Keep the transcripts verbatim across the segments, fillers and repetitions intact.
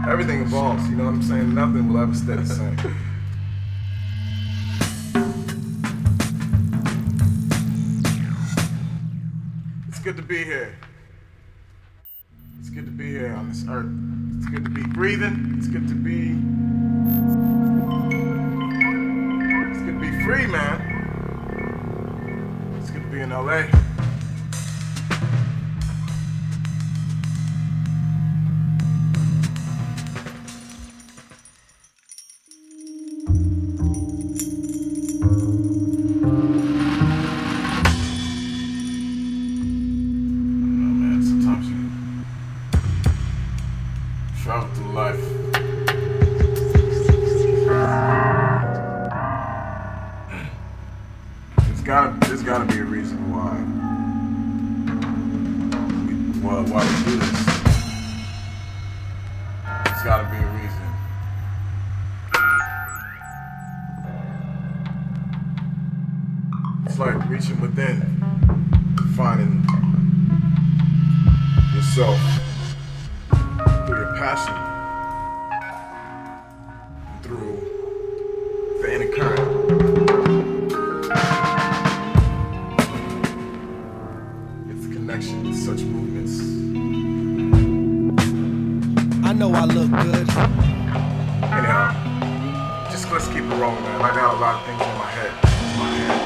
everything evolves, you know what I'm saying? Nothing will ever stay the same. It's good to be here. It's good to be here on this earth. It's good to be breathing. It's good to be... It's good to be free, man. It's good to be in L A. Travel through life. There's gotta, there's gotta be a reason why we, why, why we do this. There's gotta be a reason. It's like reaching within, finding yourself. Through your passion, through the inner current. It's a connection with such movements. I know I look good. Anyhow, just let's keep it rolling, man. I got a lot of things in my head. In my head.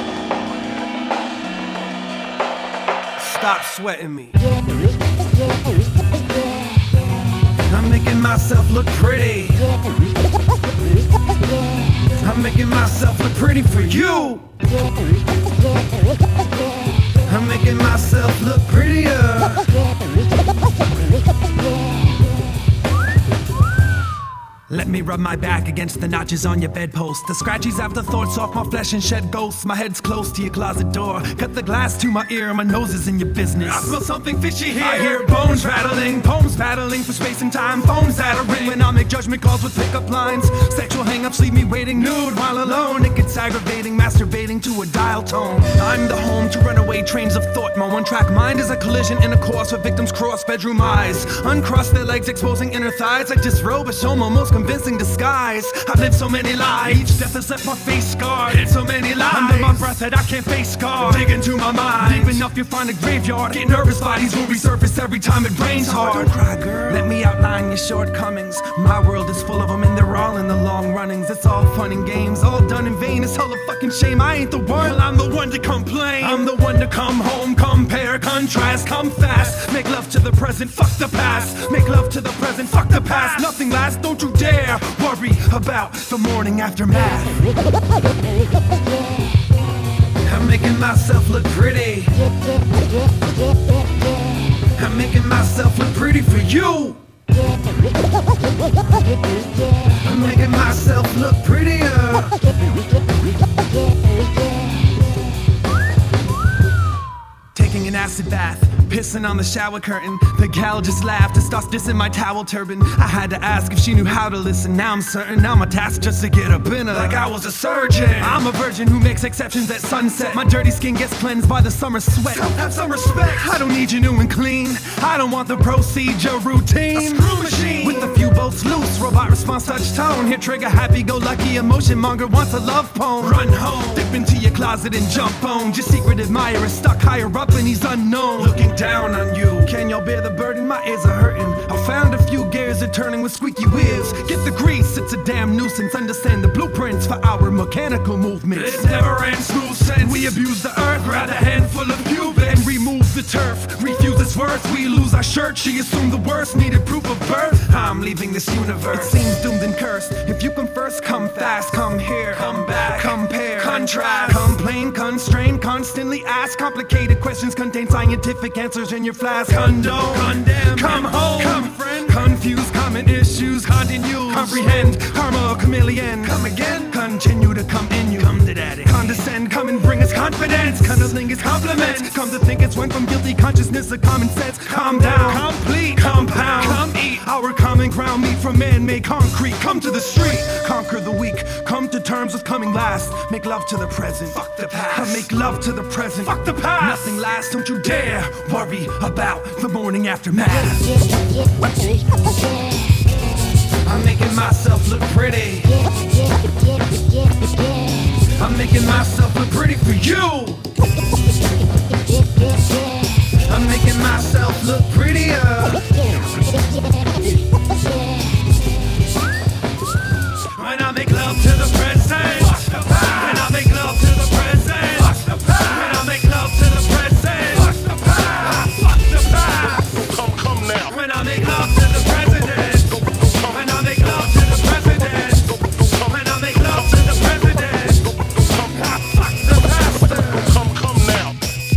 In my head. Stop sweating me. I'm making myself look pretty. I'm making myself look pretty for you. I'm making myself look prettier. Let me rub my back against the notches on your bedpost. The scratchies have the thoughts off my flesh and shed ghosts. My head's close to your closet door. Cut the glass to my ear, my nose is in your business. I smell something fishy here. I hear bones rattling, poems battling for space and time. Phones that are ring when I make judgment calls with pickup lines. Sexual hang-ups leave me waiting nude while alone. It gets aggravating, masturbating to a dial tone. I'm the home to runaway trains of thought. My one-track mind is a collision in a course where victims cross bedroom eyes. Uncross their legs, exposing inner thighs. I disrobe a show my most convincing disguise. I've lived so many lives. Each death has left my face scarred. Hit so many lies under my breath that I can't face scar. Dig into my mind. Deep enough you'll find a graveyard. Get nervous, bodies will resurface every time it rains hard. Don't cry, girl. Let me outline your shortcomings. My world is full of them and they're all in the long runnings. It's all fun and games, all done in vain. It's hella fucking shame. I ain't the one. Well, I'm the one to complain. I'm the one to come home, compare, contrast, come fast. Make love to the present, fuck the past. Make love to the present, fuck the past. Nothing lasts, don't you dare worry about the morning aftermath. I'm making myself look pretty. I'm making myself look pretty for you. I'm making myself look prettier. Taking an acid bath, pissing on the shower curtain. The gal just laughed and starts dissing my towel turban. I had to ask if she knew how to listen. Now I'm certain, now my task just to get up in her like I was a surgeon. I'm a virgin who makes exceptions at sunset. My dirty skin gets cleansed by the summer sweat. Have some respect. I don't need you new and clean. I don't want the procedure routine. A screw machine with a few bolts loose. Robot response, touch tone. Here trigger happy-go-lucky emotion monger wants a love poem. Run home, dip into your closet and jump on. Your secret admirer stuck higher up and he's unknown. Looking down on you. Can y'all bear the burden? My ears are hurting. I found a few gears are turning with squeaky wheels. Get the grease, it's a damn nuisance. Understand the blueprints for our mechanical movements. It never ends smooth sense. We abuse the earth, grab a handful of pubic and remove the turf. Refuse its worth, we lose our shirt. She assumed the worst, needed proof of birth. I'm leaving this universe. It seems doomed and cursed. If you come first, come fast, come here, come back, compare, contrast, complain, constrain, constantly ask complicated questions, contain scientific answers in your flask. Condone, condemn, come home, come friend, confuse common issues, continue, comprehend, karma, chameleon, come again, continue to come in you, come to daddy, condescend, come and bring us confidence, cunnilingus compliments, come to think it's went from guilty consciousness to common sense. Calm down, complete, compound, come eat our common ground, meat from man-made concrete. Come to the street, conquer the weak, come to terms with coming last. Make love to the present, fuck the past. Make love to the present, fuck the past. Nothing lasts, don't you dare worry about the morning aftermath. I'm making myself look pretty. I'm making myself look pretty for you. I'm making myself look prettier. When I make love to the present. When I make love to the present. When I make love to the present. Fuck the past. Come, come now. When I make love to the president. When I make love to the president. When I make love to the president. Fuck the pastor. Come, come now.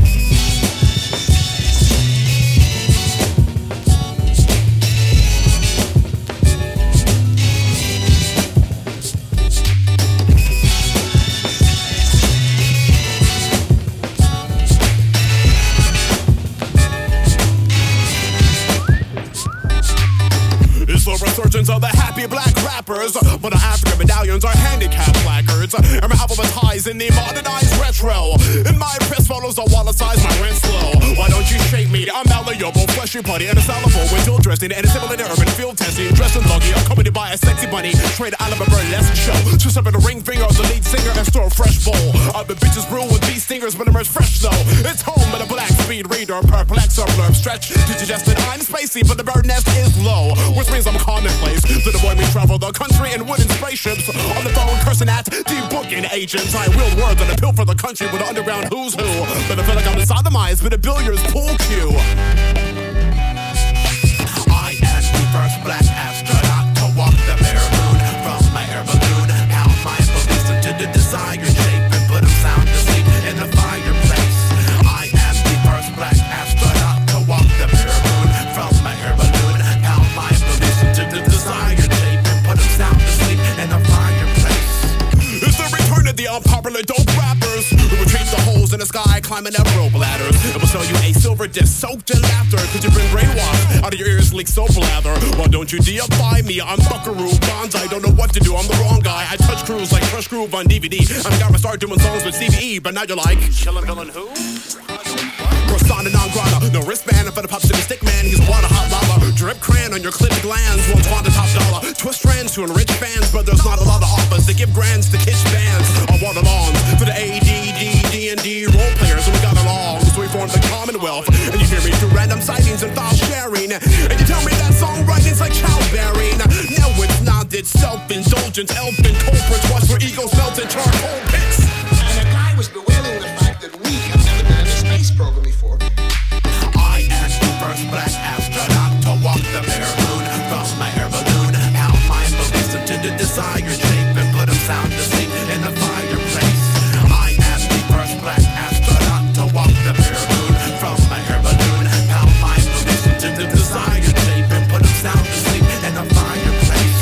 It's the resurgence of the happy black rappers, but the African medallions are handicapped placards. And my alphabetized in the modernized retro. In my press follows a wallet size, my rent slow. Why don't you shake me? I'm malleable, fleshy putty, and a salable window dressing, and a similar to urban field testing. Dressed in lucky, accompanied by a sexy bunny. Straight out of a burlesque show. Just up in the ring finger of the lead singer and store a fresh bowl. I've been bitches brew with these stingers, but emerge fresh though. It's home with a black speed reader, perplex or blurb stretch. Did you just that I'm spacey, but the bird nest is low, which means I'm commonplace. To the boy we travel the country in wooden spaceships. On the phone cursing at debooking agents. I wield words on a pill for the country with an underground who's who. But I feel like I'm sodomized with a billiards pool cue. I am the first black astronaut to walk the bare moon. From my air balloon, how my beliefs into the desired shape and put them sound asleep in the fireplace. I am the first black astronaut to walk the bare moon. From my air balloon, how my beliefs into the desired shape and put them sound asleep in the fireplace. It's the return of the unpopular dope rappers who retrieve the holes in the sky, climbing up rope ladders. It will show you a silver disc soaked in laughter, cause you've been brainwashed out of your ears leak soap lather. Well, don't you deify me, I'm Buckaroo Bonds. I don't know what to do, I'm the wrong guy. I touch crews like Crush Groove on D V D. I'm the guy who started doing songs with C V E, but now you're like Chillin' Villain who? Persona non grata, no wristband for the pops to the stick man. He's water hot lava, drip crayon on your clipped glands. Won't want the top dollar, twist strands to enrich fans, but there's not a lot of offers to give grants to kitsch bands. On water lawns for the A D D D and D role players, and we got along, so we formed the Commonwealth. And you hear me through random sightings and file sharing, and you tell me that songwriting's like childbearing. Now it's not, it's self-indulgence, elfin culprits watch for egos melted charcoal pits. And a guy was bewailing the fact that we have never been in a space program before. I am the first black astronaut to walk the bare moon. From my air balloon, how my beliefs into the desired shape and put them sound asleep in the fireplace. I am the first black astronaut to walk the bare moon. From my air balloon, how my beliefs into the desired shape and put them sound asleep in the fireplace.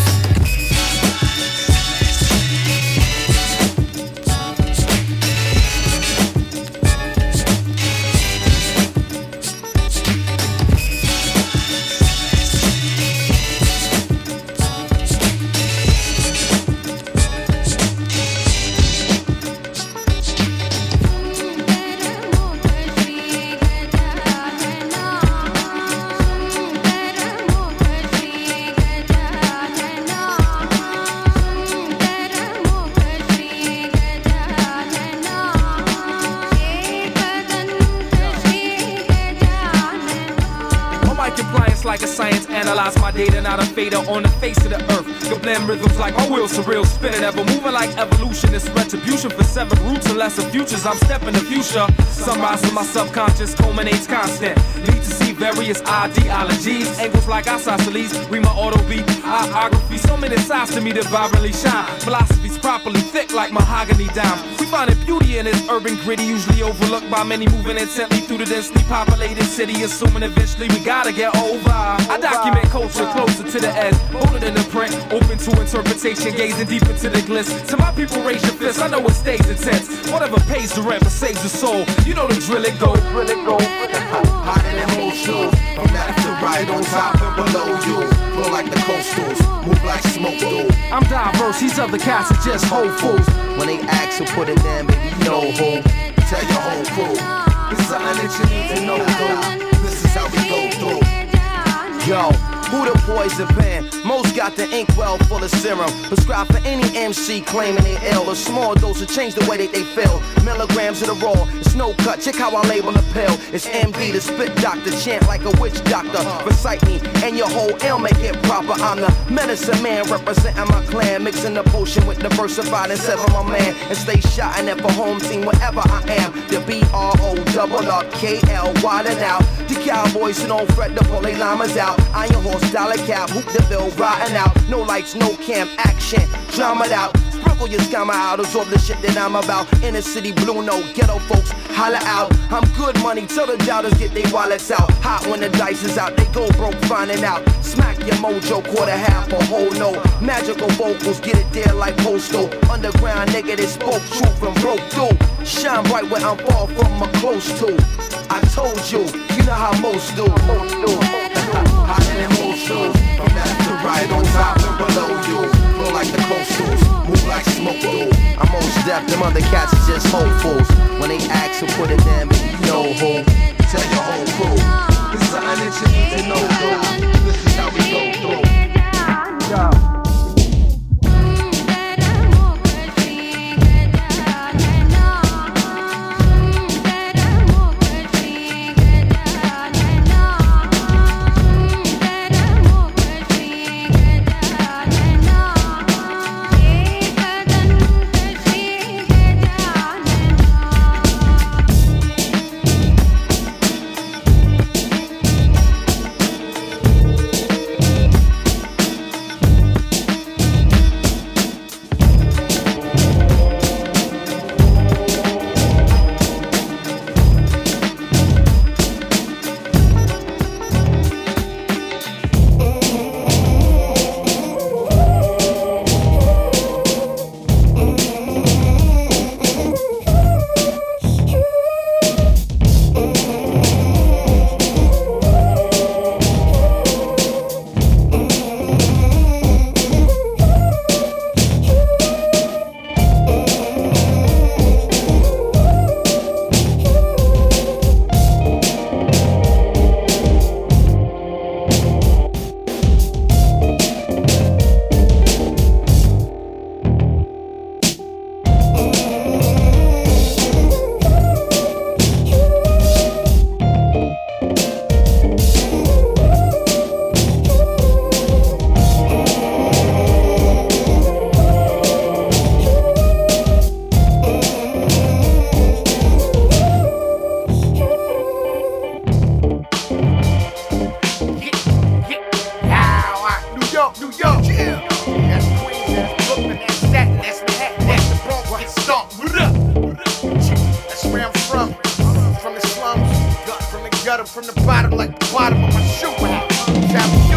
Like a science analyze my data, not a fader on the face of the earth. Can blend rhythms like my wheels surreal, spinning ever moving like evolution. It's retribution for severed roots and lesser futures. I'm stepping the future. Sunrise in my subconscious culminates constant. Need to see various ideologies, angles like isosceles. Read my auto beat, biography. So many sides to me that vibrantly shine. Philosophy's properly thick like mahogany dime. We finding beauty in this urban gritty, usually overlooked by many moving intently through the densely populated city. Assuming eventually we gotta get over. I document culture closer to the edge, bolder than the print, open to interpretation, gazing deep into the gliss. To my people, raise your fists. I know it stays intense. Whatever pays the rent but saves the soul. You know the drill it go, drill it go. Hotter than most shoes, from left to right, on top and below you. Flow like the coastals, move like smoke do. I'm diverse, these other cats are just whole fools. When they ask who put it in, baby, you know who. Tell your whole crew, it's something that you need to know, though. This is how we go through. Yo, Who the poison pen? Most got the ink well full of serum. Prescribed for any M C claiming they ill. A small dose to change the way that they feel. Milligrams of the raw, it's no cut. Check how I label a pill. It's M D, the spit doctor. Chant like a witch doctor. Recite me and your whole ailment get proper. I'm the medicine man representing my clan. Mixing the potion with the versified and sever my man. And stay shotting it for home team wherever I am. The B R O double up K L widen out. The cowboys who don't fret the pull they llamas out. Iron horse, dollar cap, hoop the bill, riding out. No lights, no camp, action, drama out. Sprinkle your scammer out, absorb the shit that I'm about. Inner city blue note, ghetto folks, holla out. I'm good money, tell the doubters get their wallets out. Hot when the dice is out, they go broke finding out. Smack your mojo, quarter half a whole note. Magical vocals, get it there like postal. Underground nigga that spoke truth and broke through. Shine bright where I'm far from my close to. I told you, you know how most do. Most do. Hotter than most do. From left to right, on top and below you. Flow like the coastals, move like smoke do. I'm most deaf, them other cats are just hopefuls. When they ask who put it down, but you know who. Tell your whole crew. It's something that you need to know, though. This is how we go through. Yeah. From the bottom, like the bottom of my shoe. Uh,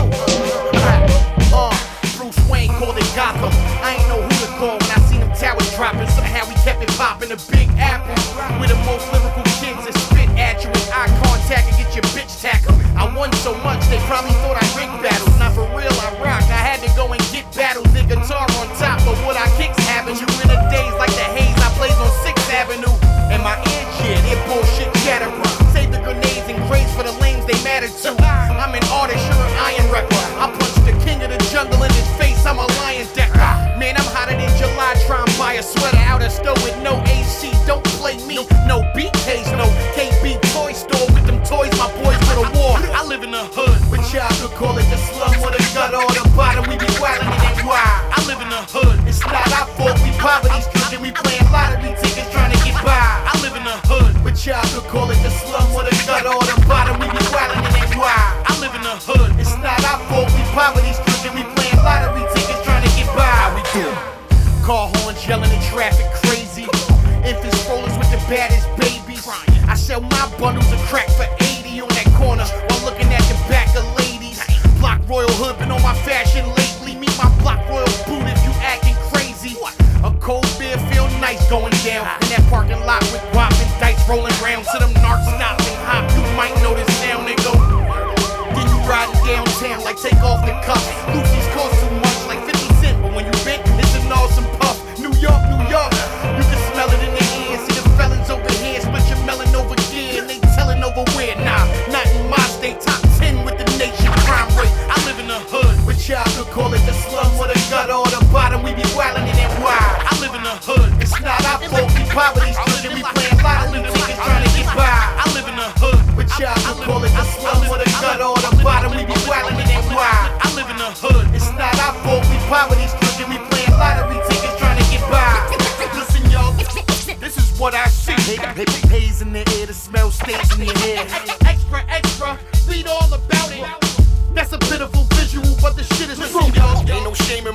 uh, Bruce Wayne called it Gotham. I ain't know who to call when I seen them towers dropping. Somehow we kept it popping. The Big Apple with the most lyrical kids that spit at you with eye contact and get your bitch tackled. I won so much they probably thought I rigged battles. Not for real, I rock. I had to go and get battles. The guitar on top, but what I kicks having you in the days like the haze I plays on sixth Avenue. And my ear shit, it bullshit chatter. Save the grenades and grades for the lanes they matter to. I'm an artist, you're an iron rapper. I punch the king of the jungle in his face, I'm a lion decker. Man, I'm hotter than July, try and buy a sweater out of store with no A C. Don't play me, no B Ks, no K B toy store with them toys, my boys go to war. I live in the hood, but y'all could call it the slum or the gutter or the bottom. We be wildin' in that wide. I live in the hood, it's not our fault. We poverty stricken, we playin' lottery tickets trying to get by. I live in the hood, but y'all could call it the slum or the gutter or the bottom. We be wildin' in that wide. I live in the hood, it's not our fault. We poverty stricken, we playin' lottery tickets trying to get by. How we do? Car horns yelling in traffic crazy. Infant strollers with the baddest babies. I sell my bundles of crack for eighty on that corner while looking at the back of ladies. Block Royal Hood been on my fashion lately. Meet my Block Royal boot if you acting crazy. A cold beer feel nice going down in that parking lot with guap and dice rolling round. To them narcs stop and hop, you might know this sound and go. Then you riding downtown like take off the cuffs. Lucy's cost too much like fifty cent, but when you bent, it's an awesome puff. New York, New York, you can smell it in the air. See the felons over here, split your melon over here, and they telling over where. Nah, not in my state, top ten with the nation crime rate. I live in the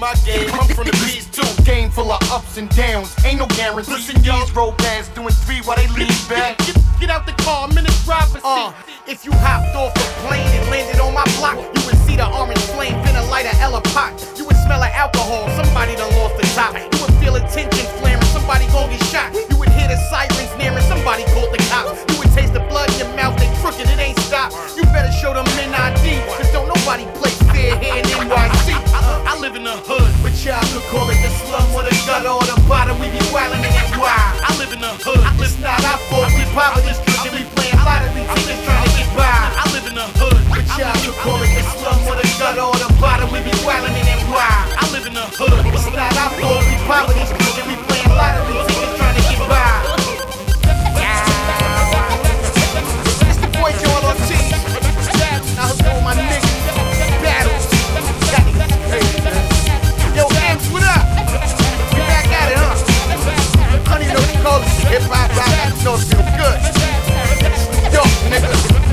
my game. I'm from the B's too. Game full of ups and downs. Ain't no guarantee. Listen, y'all roll past doing three while they lean back. Get, get out the car, I'm in the driver's seat. Uh, if you hopped off a plane and landed on my block, you would see the orange flame, finna light a Ella pot. You would smell like alcohol, somebody done lost the top. You would feel a tension flaring, somebody gon' get shot. You would hear the sirens nearing, somebody called the cops. You would taste the blood in your mouth, they crooked, it ain't stop. You better show them N I D, cause don't nobody play fair here in N Y C. Uh, I live in the hood, but y'all could call it the slum or the gutter or the bottom. We be wildin' in that wild. I live in the hood, it's not our fault. We poverty stricken, we playin' lottery tickets trying to get by. I live in the hood, but y'all could call it the slum or the gutter or the bottom. We be wildin' in that wild. I live in the hood, it's not our fault. We poverty stricken, we playin' lottery tickets trying to get by. It's the boy Joel Ortiz. I was doing my niggas. Battles. Yo, Amps, what up? We back at it, huh? Honey, you know what you call it? Hip hop, rock, I know it feel good. Yo, nigga.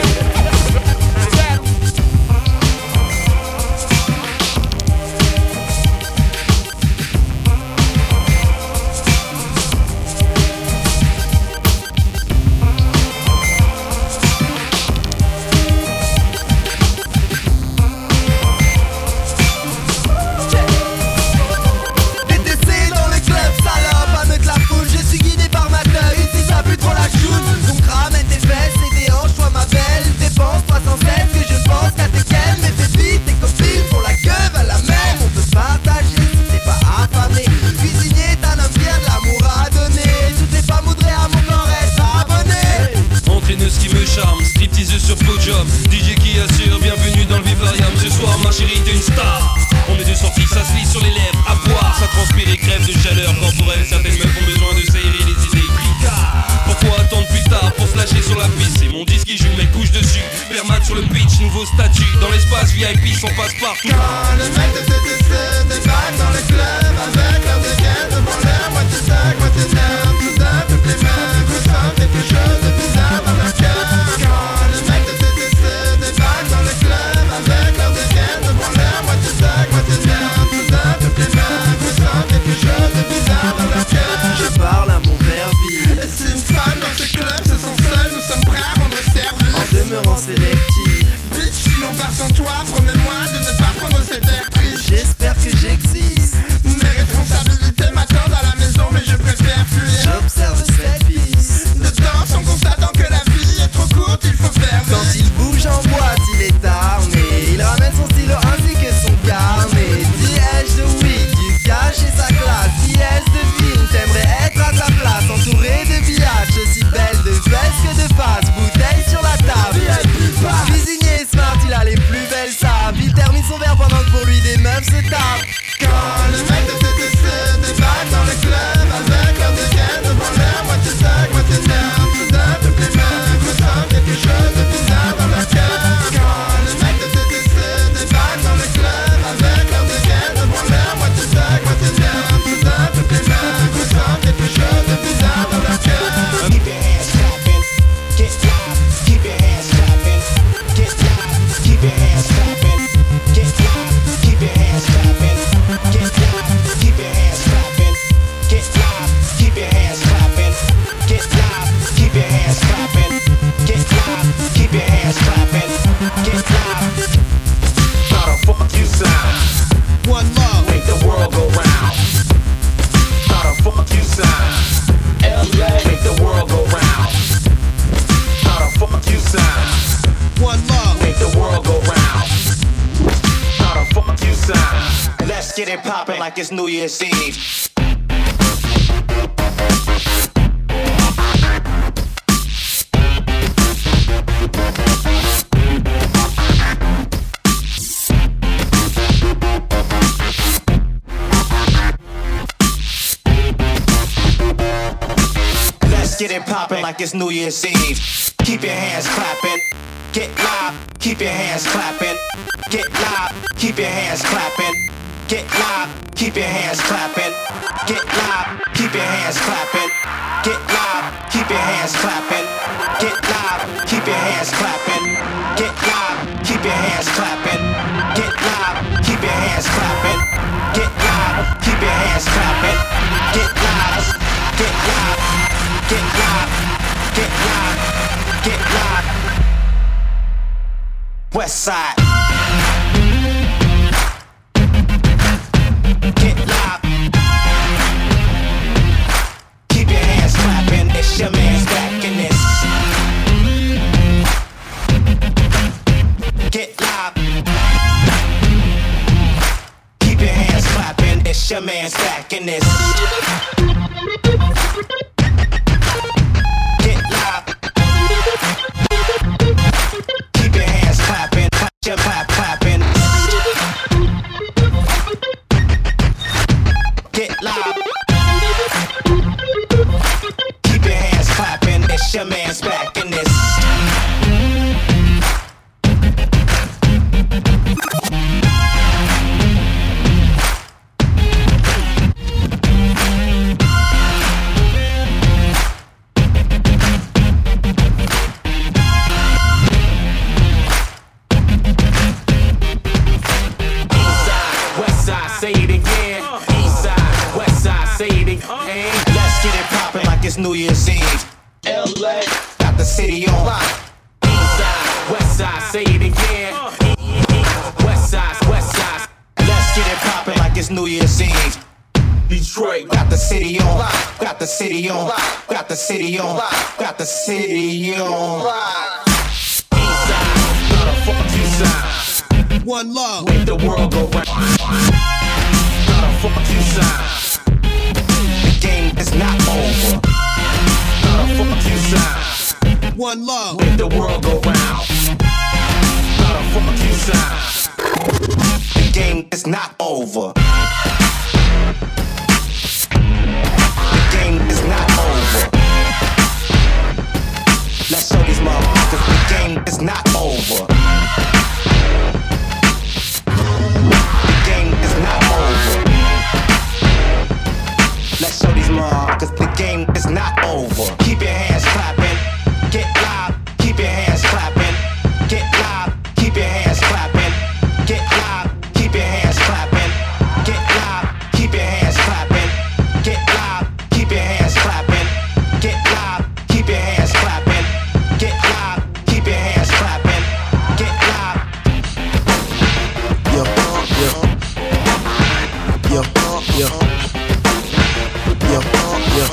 Like it's New Year's Eve. Let's get it poppin' like it's New Year's Eve. Keep your hands clapping. Get live. Keep your hands clapping. Get live. Keep your hands clapping. Get live, keep your hands clapping. Get live, keep your hands clapping. Get live, keep your hands clapping. Get live, keep your hands clapping. Get live, keep your hands clapping. Get live, keep your hands clapping. west side. Get live. Keep your hands clapping. It's your man's back in this. Get live. Keep your hands clapping. It's your man's back in this. Get live. Keep your hands clapping. Clap your clap clapping. Get live. Keep your hands clapping. It's your man's back in this. New Year's Eve, L A, got the city on lock. East side, west side, say it again. West side, west side, let's get it poppin' like it's New Year's Eve. Detroit, got the city on lock. Got the city on lock. Got the city on lock. Got the city on lock. East side, not a fuck you side. One love. Make the world go round. Not a fuck you side. The game is not over. Fuck you side. One love. Make the world go round. Not a fuck you side. The game is not over. The game is not over. Let's show these motherfuckers the game is not over. The game is not over. Let's show these motherfuckers the game is not over. Keep your hands clapping, get live. Keep your hands clapping, get live. Keep your hands clapping, get live. Keep your hands clapping, get live. Keep your hands clapping, get live. Keep your hands clapping, get live. Keep your hands clapping, get live. Keep your hands clapping, get live. Yo, yo, yo, yo, yo, yo,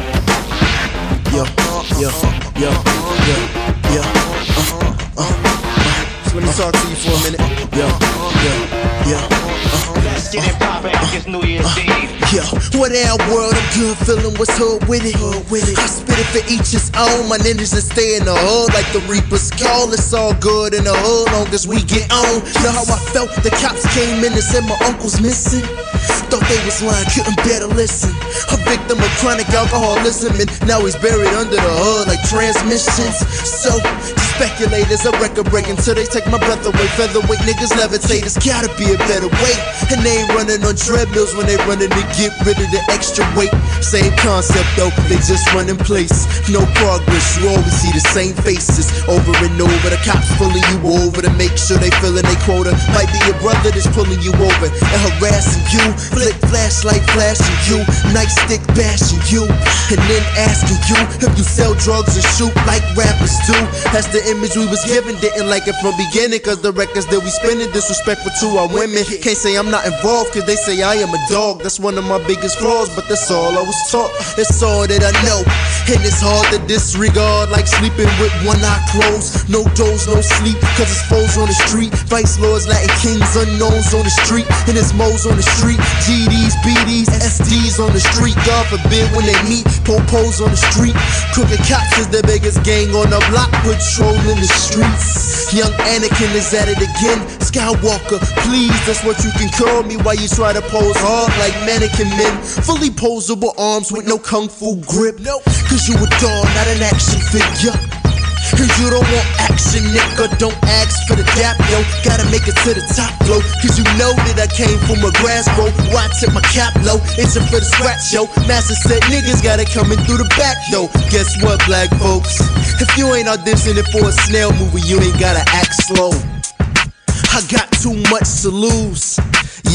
yo, yo, yo, yo, yo, uh, uh, uh. So let me talk to you for a minute. Yo, yo, yo, uh. Let's get it poppin', it's New Year's Eve. Yo, what our world, I'm good feeling what's hood with it. Hood with it. I spit it for each his own. My ninjas that stay in the hood like the Reapers call. It's all good in the hood long as we get on. Know how I felt? The cops came in and said my uncle's missing. Thought they was lying, couldn't bear to listen. A victim of chronic alcoholism, and now he's buried under the hood like transmissions. So, speculators are record breaking till they take my breath away. Featherweight niggas levitate, it's gotta be a better way. And they ain't running on treadmills when they running to get rid of the extra weight. Same concept though, they just run in place. No progress, you always see the same faces over and over. The cops pulling you over to make sure they filling their quota. Might be your brother that's pulling you over and harassing you. Flick flashlight flashing you, nightstick bashing you, and then asking you if you sell drugs and shoot like rappers do. That's the image we was given, didn't like it from beginning, cause the records that we spinning disrespectful to our women. Can't say I'm not involved, cause they say I am a dog. That's one of my biggest flaws, but that's all I was taught. It's all that I know, and it's hard to disregard, like sleeping with one eye closed. No doors, no sleep, cause it's foes on the street. Vice lords, Latin kings, unknowns on the street, and it's mo's on the street. G Ds, B Ds, S Ds on the street. God forbid when they meet, po-pos on the street. Crooked cops is the biggest gang on the block, patrolling the streets. Young Anakin is at it again. Skywalker, please, that's what you can call me while you try to pose hard like mannequin men. Fully posable arms with no kung fu grip. Cause you a doll, not an action figure. Cause you don't want action, nigga, don't ask for the dap, yo. Gotta make it to the top, flow. Cause you know that I came from a grass road. Why I tip my cap low, itching for the scratch, yo. Master said niggas gotta come in through the back, though. Guess what, black folks? If you ain't auditioning for a snail movie, you ain't gotta act slow. I got too much to lose.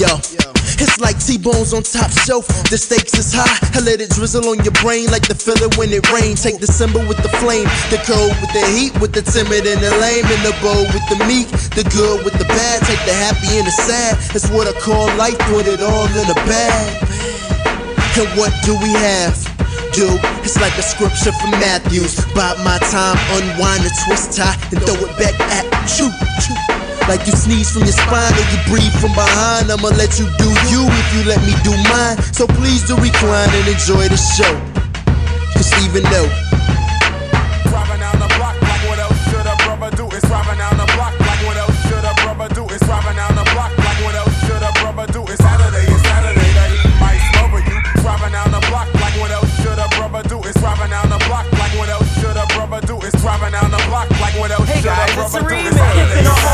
Yo, it's like T-bones on top shelf. The stakes is high. I let it drizzle on your brain like the feeling when it rains. Take the symbol with the flame, the cold with the heat, with the timid and the lame, and the bold with the meek, the good with the bad. Take the happy and the sad. It's what I call life. Put it all in a bag. And what do we have? Dude, it's like a scripture from Matthews. Bide my time, unwind the twist tie, and throw it back at you. Like you sneeze from your spine or you breathe from behind. I'ma let you do you if you let me do mine. So please do recline and enjoy the show. Cause even though driving down the block, like what else should a brother do? It's driving down the block, like what else should a brother do? It's driving down the block, like what else should a brother do? It's Saturday, it's Saturday, the heat might smother you. Driving down the block, like what else should a brother do? It's driving down the block, like what else should a brother do? It's driving down the block, like what else should a brother do? It's Saturday, it's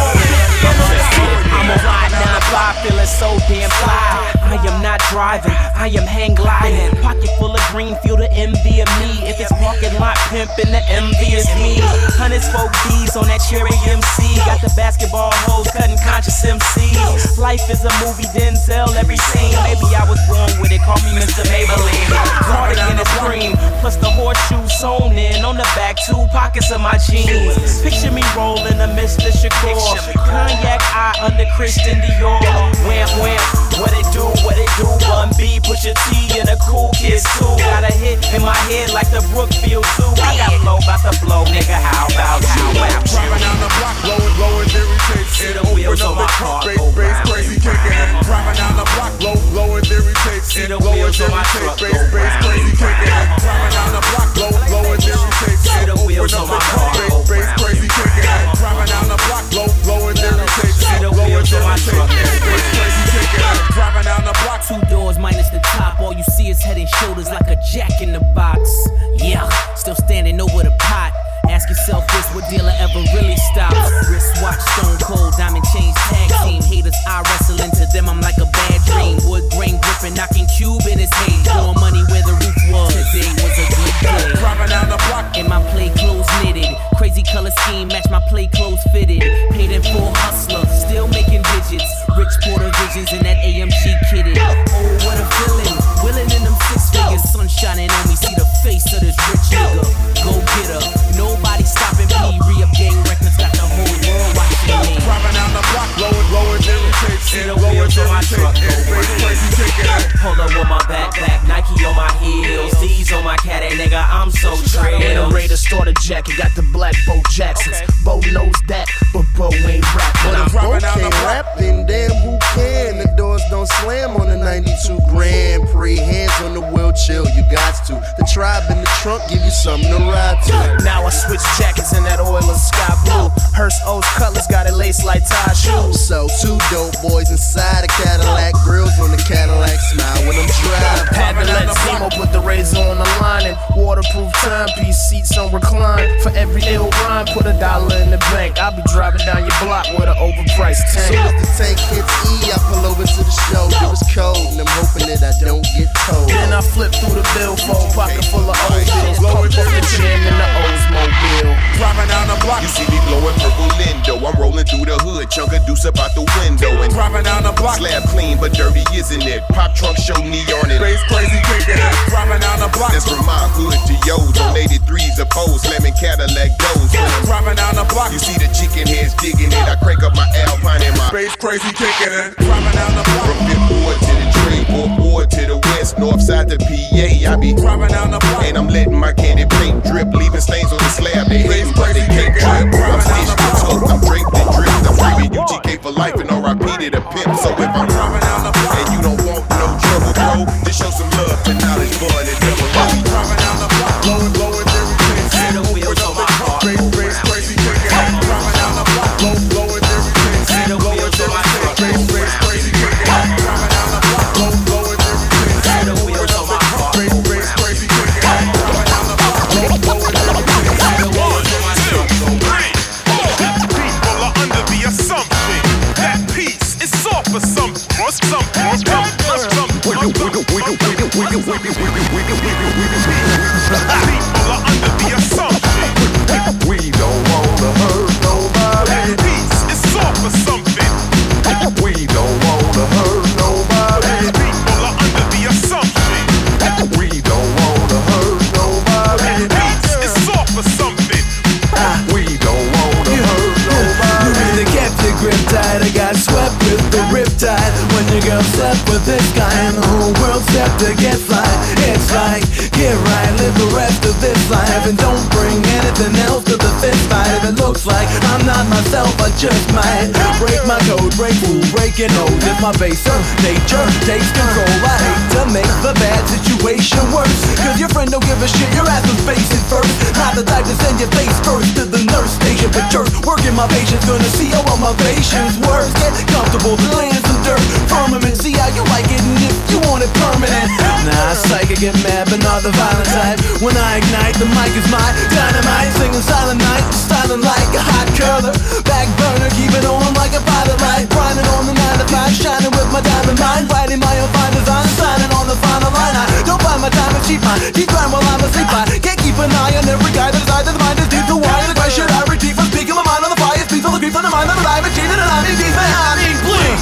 Saturday. I'm a ride down the block, feeling so damn fly. I am not driving, I am hang gliding. Pocket full of green, feel the envy of me. If it's parking lot pimping, the envy is me. Hundreds folk D's on that cherry M C. Got the basketball hoes cutting conscious M Cs. Life is a movie, Denzel every scene. Maybe I was born with it, call me Mister Maybelline. Cardigan is cream, plus the horseshoe sewn in on the back, two pockets of my jeans. Picture me rolling a Mister Shakur, cognac eye under Christian Dior. Wham wham, what it do, what it do? One B, push a T and a cool kids too. Got a hit in my head like the Brookfield Zoo. I got flow about to blow, nigga. How about you? Driving down the block, blowing, blowing theory tapes. See the wheels on my car bass, bass, crazy kicking. Driving down the block, blow, blowing theory tapes. See the blowing wheels on my theory truck tapes, bass, bass, crazy kicking. Driving down the block, blow, blowing theory tapes. See the wheels on my car bass, bass, crazy kicking. Driving down the block, blow, blowing theory tapes. See the wheels on my truck bass, bass, crazy kicking. Driving down the block, two doors minus the top. All you see is head and shoulders like a jack in the box. Yeah, still standing over the pot. Ask yourself this, what dealer ever really stops? Wristwatch, stone cold, diamond chains, tag team. Haters, I wrestle into them, I'm like a bad dream. Wood grain gripping, knocking cube in his head. Throwing money where the roof was. Today was a good day. driving down the block. And my play clothes knitted. Crazy color scheme, match my play clothes fitted. Paid in full hustler, still making digits. Rich Porter visions in that A M G kitted. Oh, what a feeling, willing in them six figures. Sun shining on me, see the face of this rich nigga. Go get her, nobody stopping me. Re-up gang records, got the whole world watching me. Driving down the block, blowing, blowing theory tapes. See the wheels on my truck, crazy kicking. Hold up with my backpack, Nike on my heels, D's on my cat, nigga, I'm so trail. In a Raider starter jacket, got the black Bo Jacksons. Okay. Bo knows that, but Bo ain't rap. But if Bo can't rap, then damn who can? The doors don't slam on the ninety-two Grand Prix. Hands on the wheel, chill, you got to. The tribe in the trunk give you something to ride to. Now I switch jackets in that oil and sky blue. Hearst O's colors got it laced like tie shoes. So two dope boys inside a Cadillac, grills on the Cadillac, smile when I'm driving. Had to let Zemo put the razor on the line and waterproof timepiece, seats on recline. For every ill rhyme, put a dollar in the bank. I'll be driving down your block with an overpriced tank. Soon as the tank hits E, I pull over to the show. It was cold and I'm hoping that I don't get told. Then I flip through the billfold, pocket full of old bills. Pump up the gym in the Oldsmobile. Driving down the block. You see me blowing purple Lindo. I'm rolling through the hood, chunk a deuce up out the window. And Driving down the block. slab clean but dirty, isn't it? Pop trunk show neon it. Bass crazy kicking. Driving down the block. That's from my hood to yours. On eighty-threes a pole, slamming Cadillac doors. Driving down the block. You see the chicken heads digging it. I crank up my Alpine and my Bass crazy kicking. Driving down the block. from Fifth Ward to the Trade Ward to the west, north side to P A. I be Driving down the block. and I'm letting my candy paint drip, leaving stains on the slab. They hating, but they can't drip. I'm stitched and tucked, I'm draped and dripped. I'm screaming U G K for life and R I P to the pimp. So if I'm Driving down the block. and you don't want no trouble, bro, just show some love to knowledge, fun, and double love. Driving down the block. Blowing, blowing theory tapes. See the wheels on my car. Bass, bass crazy kicking. Driving down the block. Blow, blowing theory tapes. See the wheels on my truck. Bass, bass crazy kicking. Driving down the block. Blow, blowing theory tapes. See the wheels on my car. Bass, bass crazy kicking. Driving down the block. Blow, blowing theory tapes. See the wheels on my truck. People are under the assumption that peace is soft for some, for some, for some, for some. People are under the assumption We don't wanna hurt nobody. that peace is soft for something. We don't wanna hurt nobody. your girl slept with this guy and the whole world set to get fly. It's like, get right, live the rest of this life and don't bring anything else to the fist fight. If it looks like I'm not myself, I just might break my code, break rule, break your nose. If my baser nature takes control, I hate to make the bad situation worse, cause your friend don't give a shit, your ass was facing first. Not the type to send your face first to the nurse station for church. Working my patience, gonna see how all my patience works. Get comfortable, land some dirt, firmament, see how you like it, and if you want it permanent. Nah, psych, I get mad, but not the violent type. When I ignite, the mic is my dynamite. Singing silent night, styling like a hot curler. Back burner, keep it on like a pilot light. Grinding on the nine to five, shining with my diamond mind. Writing my own fine design, signing on the final line. I don't find my time and cheap mind. Deep grind while I'm asleep, I can't keep an eye on every guy that decides that the mind is deep. So why the question I repeat for speaking my mind on the fire? Speak for the grief on the mind that I've achieved, and I mean peace, man, I mean please.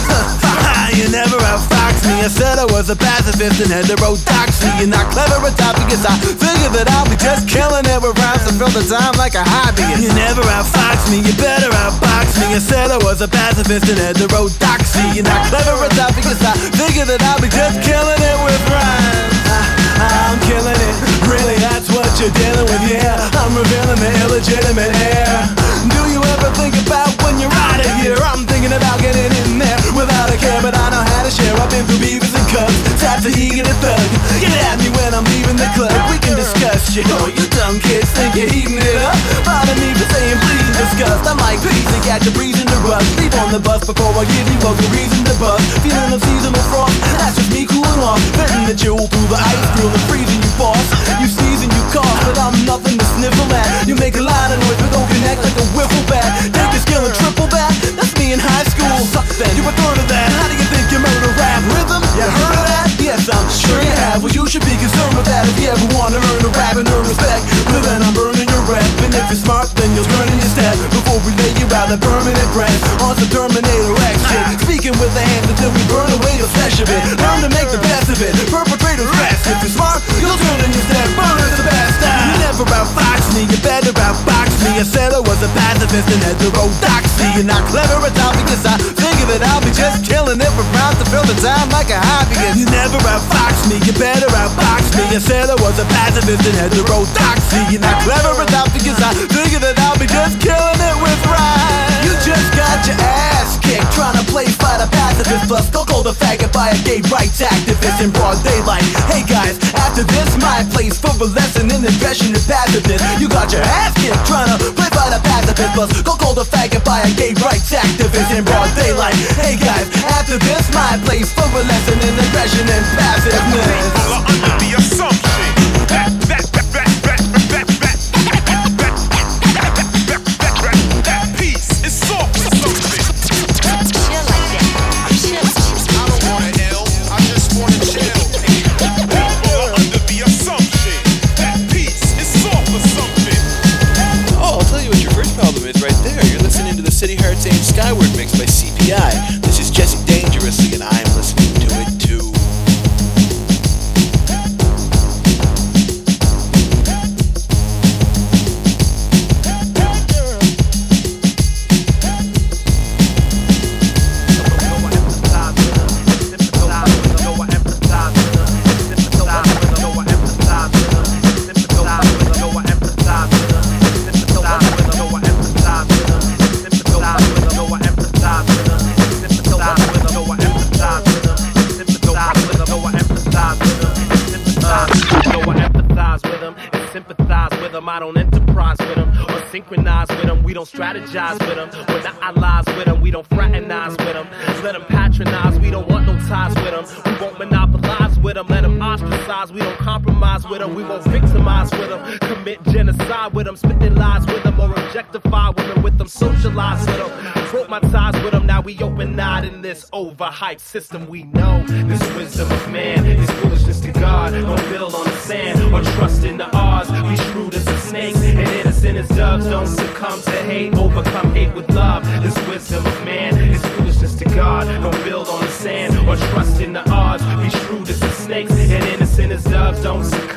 You never outfoxed me. I said I was a pacifist and heterodoxy. You're not clever at top because I figured that I'll be just killing it with rhymes to fill the time like a hobbyist. You never outfoxed me, you better outbox me. I said I was a pacifist and heterodoxy. You're not clever at top because I figured that I'll be just killing it with rhymes. I, I'm killing it, really that's what you're dealing with, yeah. I'm revealing the illegitimate air. Do you ever think about when you're out of here? I'm thinking about getting in there without a care, but I know how to share. I've been through beavers and cubs, types of eager to thug. Get at me when I'm leaving the club, we can discuss shit. Oh, you dumb kids think you're heating it up. Bother me for saying please discuss. I'm like please and catch a breeze in the rush. Sleep on the bus before I give you a reason to bust. Feeling of seasonal frost, that's just me cooling off. Venting the jewel through the ice, through the freezing you boss. You sneeze and you cough, but I'm nothing to sniffle at. You make a lot of noise, but don't connect like a wiffle bat. Take a skill and triple that, that's me in high school. Suck then, you a third of that. How do you think you murder rap rhythm? You heard of that? Yes, I'm sure you have. Well, you should be concerned with that if you ever want to earn a rap and earn respect. Well, then I'm burning your rap, and if you're smart, then you'll learn in your step. Before we lay you out a permanent brand on some Terminator X shit. Speaking with the hands until we burn away your flesh of it. Learn to make the best of it, perpetrators rest. If you're smart, you'll turn in your step. Burn is the best. You never outfox me, you better outbox me. I said I was a pacifist and heterodoxy. You're not clever at all because I figured that I'll be just killing it with rounds to fill the time like a hobbyist. You never outfox me, you better outbox me. I said I was a pacifist and heterodoxy. You're not clever at all because I figured that I'll be just killing it with rhymes. You just got your ass kicked trying to play fight a pacifist, plus go called a faggot by a gay rights activist in broad daylight. Hey guys, after this my place for a lesson in aggression and passiveness. You got your ass kicked trying to play fight a pacifist, plus go called a faggot by a gay rights activist in broad daylight. Hey guys, after this my place for a lesson in aggression and passiveness. People are under the assumption that that that that that that that that that piece is soft or something. Chill like that. Chill. I don't wanna ill, I just wanna chill. People are under the assumption that piece is soft or something. Oh, I'll tell you what your first problem is right there. You're listening to the City Heritage Skyward mix by C P I. This is Jesse Dangerously, and I'm listening to it too. I don't enterprise with them or synchronize with them. We don't strategize with them. We're not allies with them. We don't fraternize with them. Let them patronize. We don't want no ties with them. We won't monopolize with them. Let them ostracize. We don't compromise with them. We won't victimize with them. Commit genocide with them. Spitting lies with them or objectify women with them. Socialize with them. Broke my ties with them. Now we open-eyed in this overhyped system. We know this wisdom of man is foolishness to God. Don't build on the sand or trust in the odds. Be shrewd as a snake and innocent as doves. Don't succumb to hate. Overcome hate with love. This wisdom of man is foolishness to God. Don't build on the sand or trust in the odds. Be shrewd as a snake and innocent as doves. Don't succumb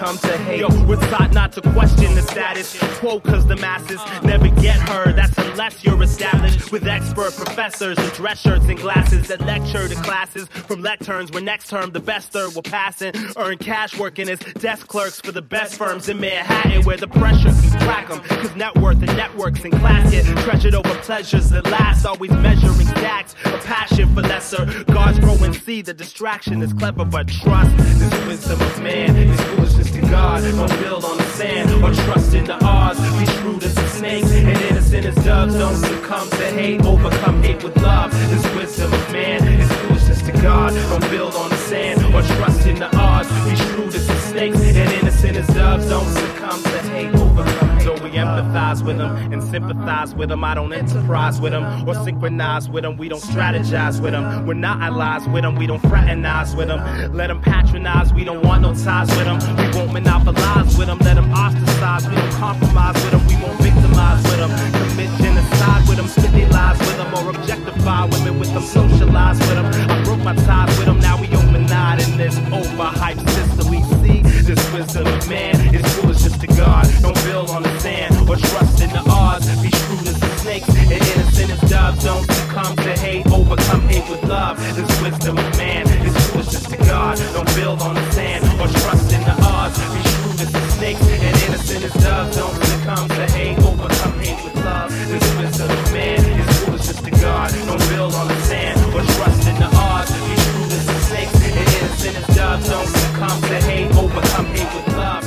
succumb to hate. Yo, we're taught not to question the status quo, cause the masses never get heard. That's unless you're established with expert professors in dress shirts and glasses that lecture to classes from lecterns where next term the best third will pass and earn cash working as desk clerks for the best firms in Manhattan where the pressure can crack them, cause net worth and networks and class get treasured over pleasures that last, always measuring stacks, a passion for lesser. God's grow and see the distraction is clever, but trust this wisdom of man is foolishness to God. Don't build on the sand or trust in the odds. Be shrewd as the snakes and innocent as doves. Don't succumb to hate, overcome hate with love. This wisdom of man is foolishness to God. Don't build on the sand or trust in the odds. Be shrewd as the snakes and innocent as doves. Don't succumb to hate, overcome hate. So we empathize with them and sympathize with them. I don't enterprise with them or synchronize with them. We don't strategize with them. We're not allies with them. We don't fraternize with them. Let them patronize. We don't want no ties with them. We won't monopolize with them. Let them ostracize. We don't compromise with them. We won't victimize with them. Commit genocide with them. Spit their lies with them. Or objectify women with them. Socialize with them. I broke my ties with them. Now we open-eyed in this overhyped system. We see this wisdom of man is foolishness to God. Don't build on the sand or trust in the odds. Be shrewd as the snakes and innocent as doves. Don't succumb to hate, overcome hate with love. This wisdom of man is foolishness to God. Don't build on the sand or trust in the odds. Be shrewd as the snakes and innocent as doves. Don't succumb to hate, overcome hate with love. This wisdom of man is foolishness to God. Don't build on the sand or trust in the odds. Be shrewd as the snakes and innocent as doves. Don't succumb to hate, overcome hate with love.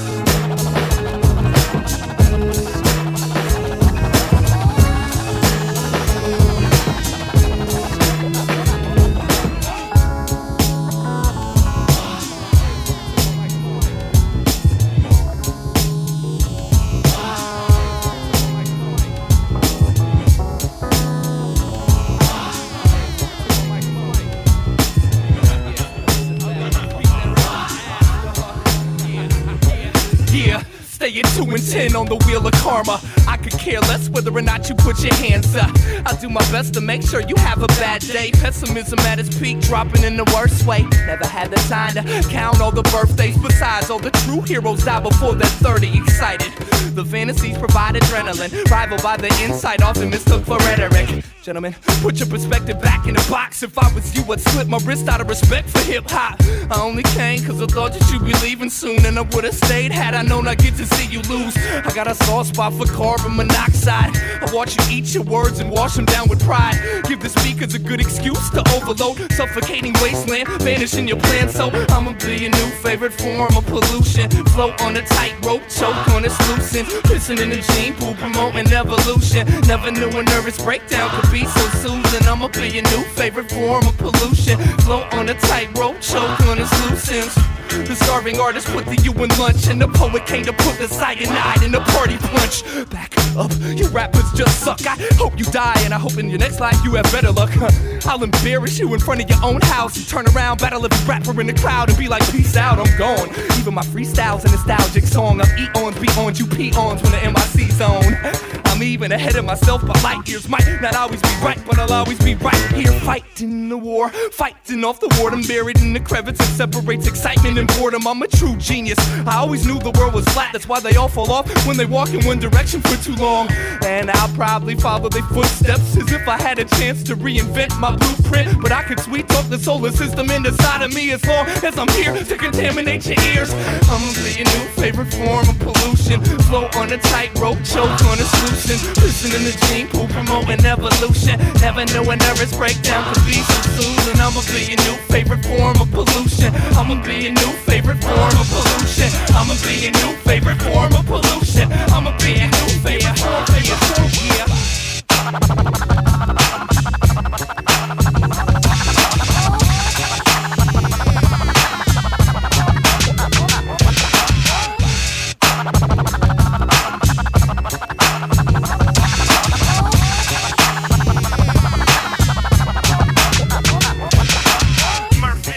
Staying two and ten on the wheel of karma. I could care less whether or not you put your hands up. I'll do my best to make sure you have a bad day. Pessimism at its peak, dropping in the worst way. Never had the time to count all the birthdays. Besides, all the true heroes die before they're thirty. Excited, the fantasies provide adrenaline. Rivaled by the insight, often mistook for rhetoric. Gentlemen, put your perspective back in the box. If I was you, I'd slip my wrist out of respect for hip-hop. I only came cause I thought that you'd be leaving soon, and I would've stayed had I known I'd get to see you lose. I got a soft spot for carbon monoxide. I watch you eat your words and wash them down with pride. Give the speakers a good excuse to overload. Suffocating wasteland, vanishing your plan. So I'ma be your new favorite form of pollution. Float on a tightrope, choke on its loosened. Pissing in the gene pool, promoting evolution. Never knew a nervous breakdown could be so soothing. I'ma be your new favorite form of pollution. Float on a tightrope, choke on its loose ends. The starving artist put the you in lunch, and the poet came to put the cyanide in the party punch. Back up, you rappers just suck. I hope you die, and I hope in your next life you have better luck. I'll embarrass you in front of your own house and turn around, battle every rapper in the crowd and be like, peace out, I'm gone. Even my freestyle's a nostalgic song. I'm E-ons, B-ons, you P-ons when the M I C's on. I'm even ahead of myself by light years. Might not always be right, but I'll always be right here. Fighting the war, fighting off the warden, buried in the crevice that separates excitement and boredom. I'm a true genius. I always knew the world was flat. That's why they all fall off when they walk in one direction for too long. And I'll probably follow their footsteps as if I had a chance to reinvent my blueprint. But I could sweet talk the solar system inside of me as long as I'm here to contaminate your ears. I'ma be your new favorite form of pollution. Float on a tightrope, choke on a solution. Listen in the gene pool, promoting evolution. Never knew a nervous breakdown could be so soothing. I'ma be your new favorite form of pollution. I'ma be your new favorite form of pollution. I'ma be your new favorite form of pollution. I'ma be your new favorite form of pollution. Yeah.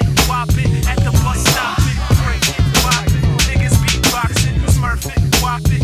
Wop it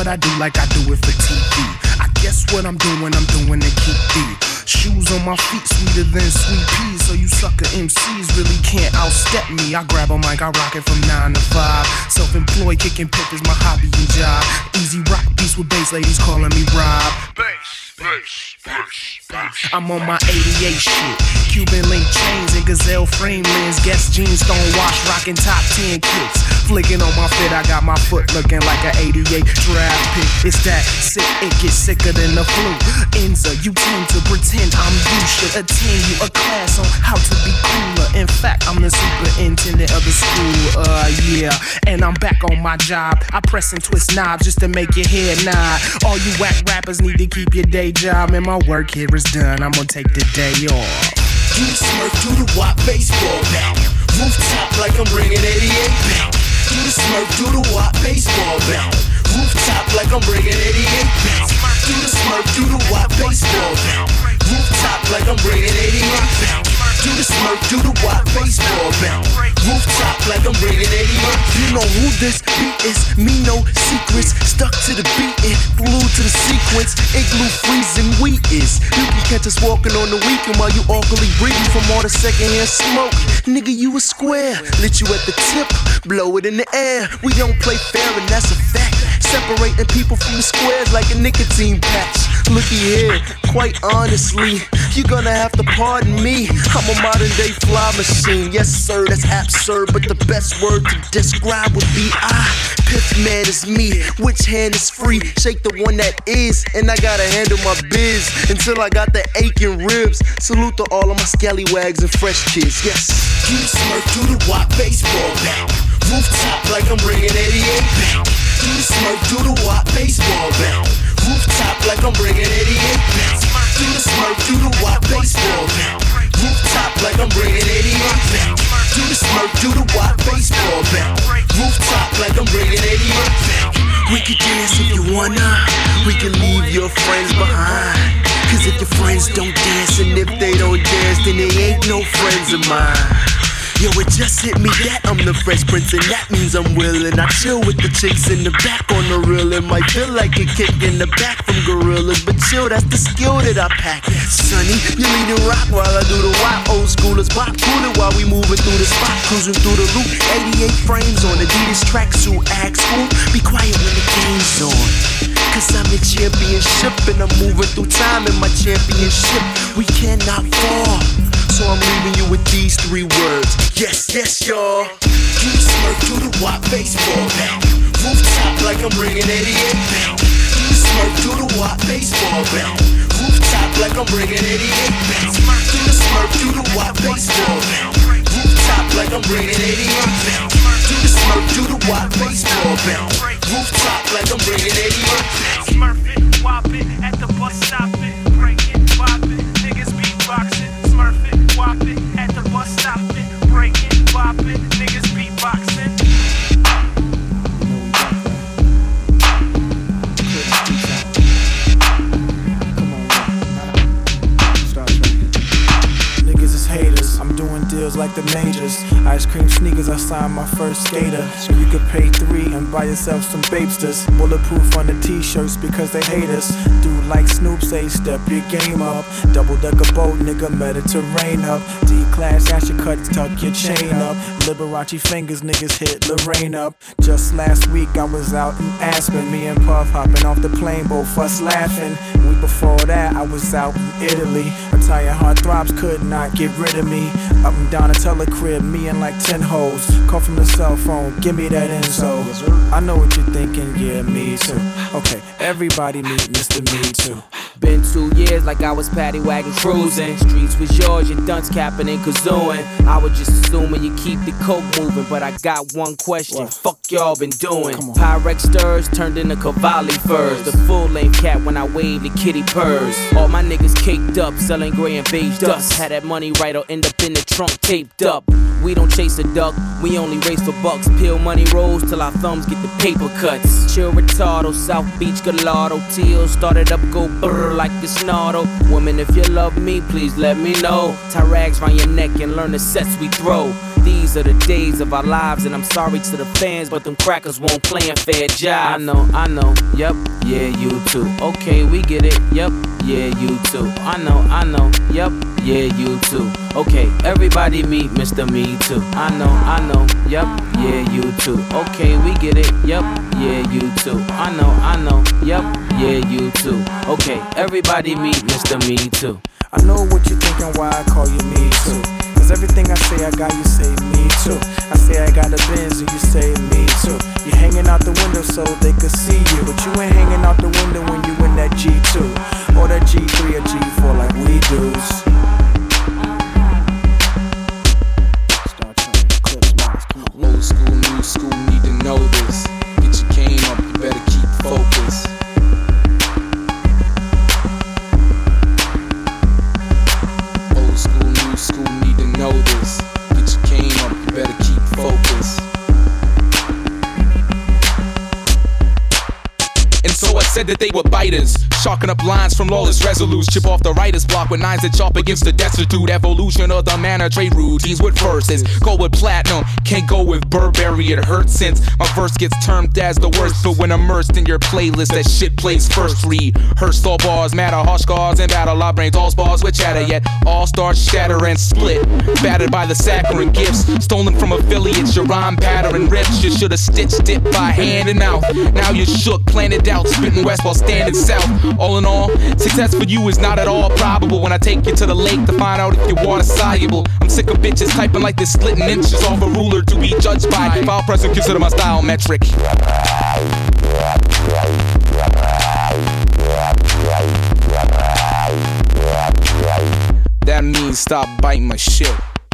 but I do like I do it for T V. I guess what I'm doing, I'm doing to keep the shoes on my feet sweeter than sweet peas. So you sucker M Cs really can't outstep me. I grab a mic, I rock it from nine to five. Self-employed, kicking pick is my hobby and job. Easy rock beats with bass ladies calling me Rob. Bass, bass, bass, bass. I'm on my eighty-eight shit. Cuban link chains and gazelle frame lens. Guess jeans, stone wash, rocking top ten kicks. Flicking on my fit, I got my foot looking like an eighty-eight draft pick. It's that sick, it gets sicker than the flu. Enza, you tend to pretend I'm you. Should attend you a class on how to be cooler. In fact, I'm the superintendent of the school. Uh, yeah, and I'm back on my job. I press and twist knobs just to make your head nod. All you whack rappers need to keep your day job, and my work here is done. I'm gonna take the day off. Do the smirk, do the wop, baseball bout. Rooftop like I'm bringing eighty-eight pound. Do the smirk, do the wop, baseball bout. Rooftop like I'm bringing eighty-eight pounds. Do the smirk, do the wop, baseball bout. Rooftop like I'm bringing eighty-eight pounds. Do the smirk, do the wop, baseball bout. Rooftop like I'm bringing eighty-eight. You know who this beat is, me no secrets. Stuck to the beat and glued to the sequence. Igloo freezing wheat is. You can catch us walking on the weekend while you awkwardly breathing from all the secondhand smoke. Nigga, you a square. Lit you at the tip, blow it in the air. We don't play fair and that's a fact. Separating people from the squares like a nicotine patch. Looky here, quite honestly, you're gonna have to pardon me. I'm a modern day fly machine. Yes sir, that's absurd, but the best word to describe would be I. Piff man is me, which hand is free? Shake the one that is, and I gotta handle my biz until I got the aching ribs. Salute to all of my scallywags and fresh kids, yes. Do the smirk, do the wop, baseball bout. Rooftop like I'm bringing eighty-eight pound. Do the smirk, do the wop, baseball bout. Rooftop like I'm bringing eighty-eight pounds. Do the smirk, do the wop, baseball bout. Rooftop like I'm bringing eighty-eight pounds. Do the smirk, do the wop, baseball bout. Rooftop like I'm bringing eighty-eight pounds. We can dance if you wanna. We can leave your friends behind. Cause if your friends don't dance, and if they don't dance, then they ain't no friends of mine. Yo, it just hit me that I'm the Fresh Prince, and that means I'm willin'. I chill with the chicks in the back on the real. It might feel like a kick in the back from gorillas, but chill, that's the skill that I pack. Sonny, you lead the rock while I do the wop. Old schoolers pop cooler while we moving through the spot, cruising through the loop. eighty-eight frames on Adidas tracksuit. Ask who? Be quiet when the game's on. Cause I'm in championship and I'm moving through time in my championship. We cannot fall. So I'm leaving you with these three words. Yes, yes, y'all. Do the smirk, do the wop, baseball bout. Rooftop like I'm bringing eighty-eight pounds. Do the smirk, do the wop, baseball bout. Rooftop like I'm bringing eighty-eight pounds. Do the smirk, do the wop, baseball bout. Rooftop like I'm bringing eighty-eight pounds. Do the smirk, do the wop, baseball bout. Rooftop like I'm bringing eighty-eight pounds. Smurf it, wop it, at the bus stop it, break it, bop it, niggas beatboxing. Smurf it, wop it, at the bus stop it, break it, bop it, niggas beatboxing. Haters, I'm doing deals like the majors. Ice cream sneakers, I signed my first skater. You could pay three and buy yourself some Babesters. Bulletproof on the t-shirts because they hate us. Dude like Snoop say, step your game up. Double decker boat, nigga, Mediterranean up. D-class, ash your cut, tuck your chain up. Liberace fingers, niggas hit Lorraine up. Just last week I was out in Aspen. Me and Puff hopping off the plane, both us laughing. Week before that I was out in Italy. Italian heartthrobs could not get rid of me. Up and down a teller crib, me and like ten hoes. Call from the cell phone, give me that info. I know what you're thinking, yeah, me too. Okay, everybody meet Mister Me Too. Been two years like I was paddy wagon cruising. Streets was yours, your dunce capping and kazooing. I was just assuming you keep the coke moving, but I got one question. What? Fuck y'all been doing? Pyrex stirs turned into Cavalli furs. The full length cat when I wave the kitty purrs. All my niggas caked up, selling gray and beige dust. Had that money right or end up in the trunk taped up. We don't chase a duck, we only race for bucks. Peel money rolls till our thumbs get the paper cuts. Chill retardo, South Beach Gallardo. Teal started up, go brrr like this Nardo. Woman, if you love me, please let me know. Tie rags round your neck and learn the sets we throw. These are the days of our lives, and I'm sorry to the fans, but them crackers won't play a fair jive. I know, I know, yep, yeah, you too. Okay, we get it, yep, yeah, you too. I know, I know, yep, yeah, you too. Okay, everybody meet Mister Me Too. I know, I know, yep, yeah, you too. Okay, we get it, yep, yeah, you too. I know, I know, yep, yeah, you too. Okay, everybody meet Mister Me Too. I know what you're thinking, why I call you Me Too. Cause everything I say I got, you say me too. I say I got a Benz and you say me too. You hanging out the window so they could see you, but you ain't hanging out the window when you in that G two or that G three or G four like we dudes. Old school, new school, need to know this. Get your game up, you better keep focused. Old school, new school, need to know this. Get your game up, you better keep focused. And so I said that they were biters, chalking up lines from lawless resolutes. Chip off the writer's block with nines that chop against the destitute. Evolution of the manner, trade routines with verses. Go with platinum, can't go with Burberry. It hurts since my verse gets termed as the worst. But when immersed in your playlist, that shit plays first. Rehearsed all bars, matter, harsh scars and battle. Our brains all spars with chatter, yet all stars shatter and split. Battered by the saccharine gifts, stolen from affiliates. Your rhyme pattern rips. You should've stitched it by hand and mouth. Now you're shook, planted out, spitting west while standing south. All in all, success for you is not at all probable. When I take you to the lake to find out if you're water soluble. I'm sick of bitches typing like they're slitting inches off a ruler to be judged by. File present, consider my style metric. That means stop biting my shit.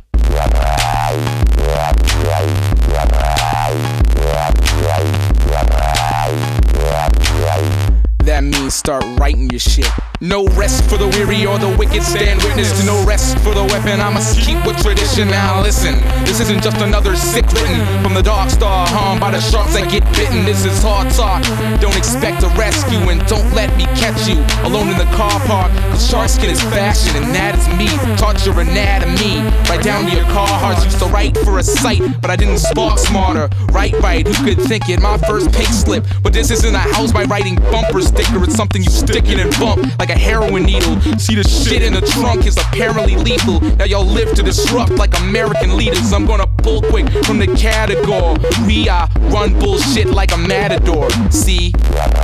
That means start writing your shit. No rest for the weary or the wicked. Stand witness to no rest for the weapon. I must keep with tradition. Now listen, this isn't just another sick written from the dark star, harmed by the sharks that get bitten. This is hard talk. Don't expect a rescue and don't let me catch you alone in the car park. Cause shark skin is fashion and that is me. Taught your anatomy right down to your car hearts. Used to write for a site, but I didn't spark smarter. Right, right, who could think it? My first pink slip. But this isn't a house by writing bumper sticker. It's something you stick in and bump like a heroin needle. See, the shit in the trunk is apparently lethal. Now y'all live to disrupt like American leaders. I'm gonna pull quick from the category. We I run bullshit like a matador. See?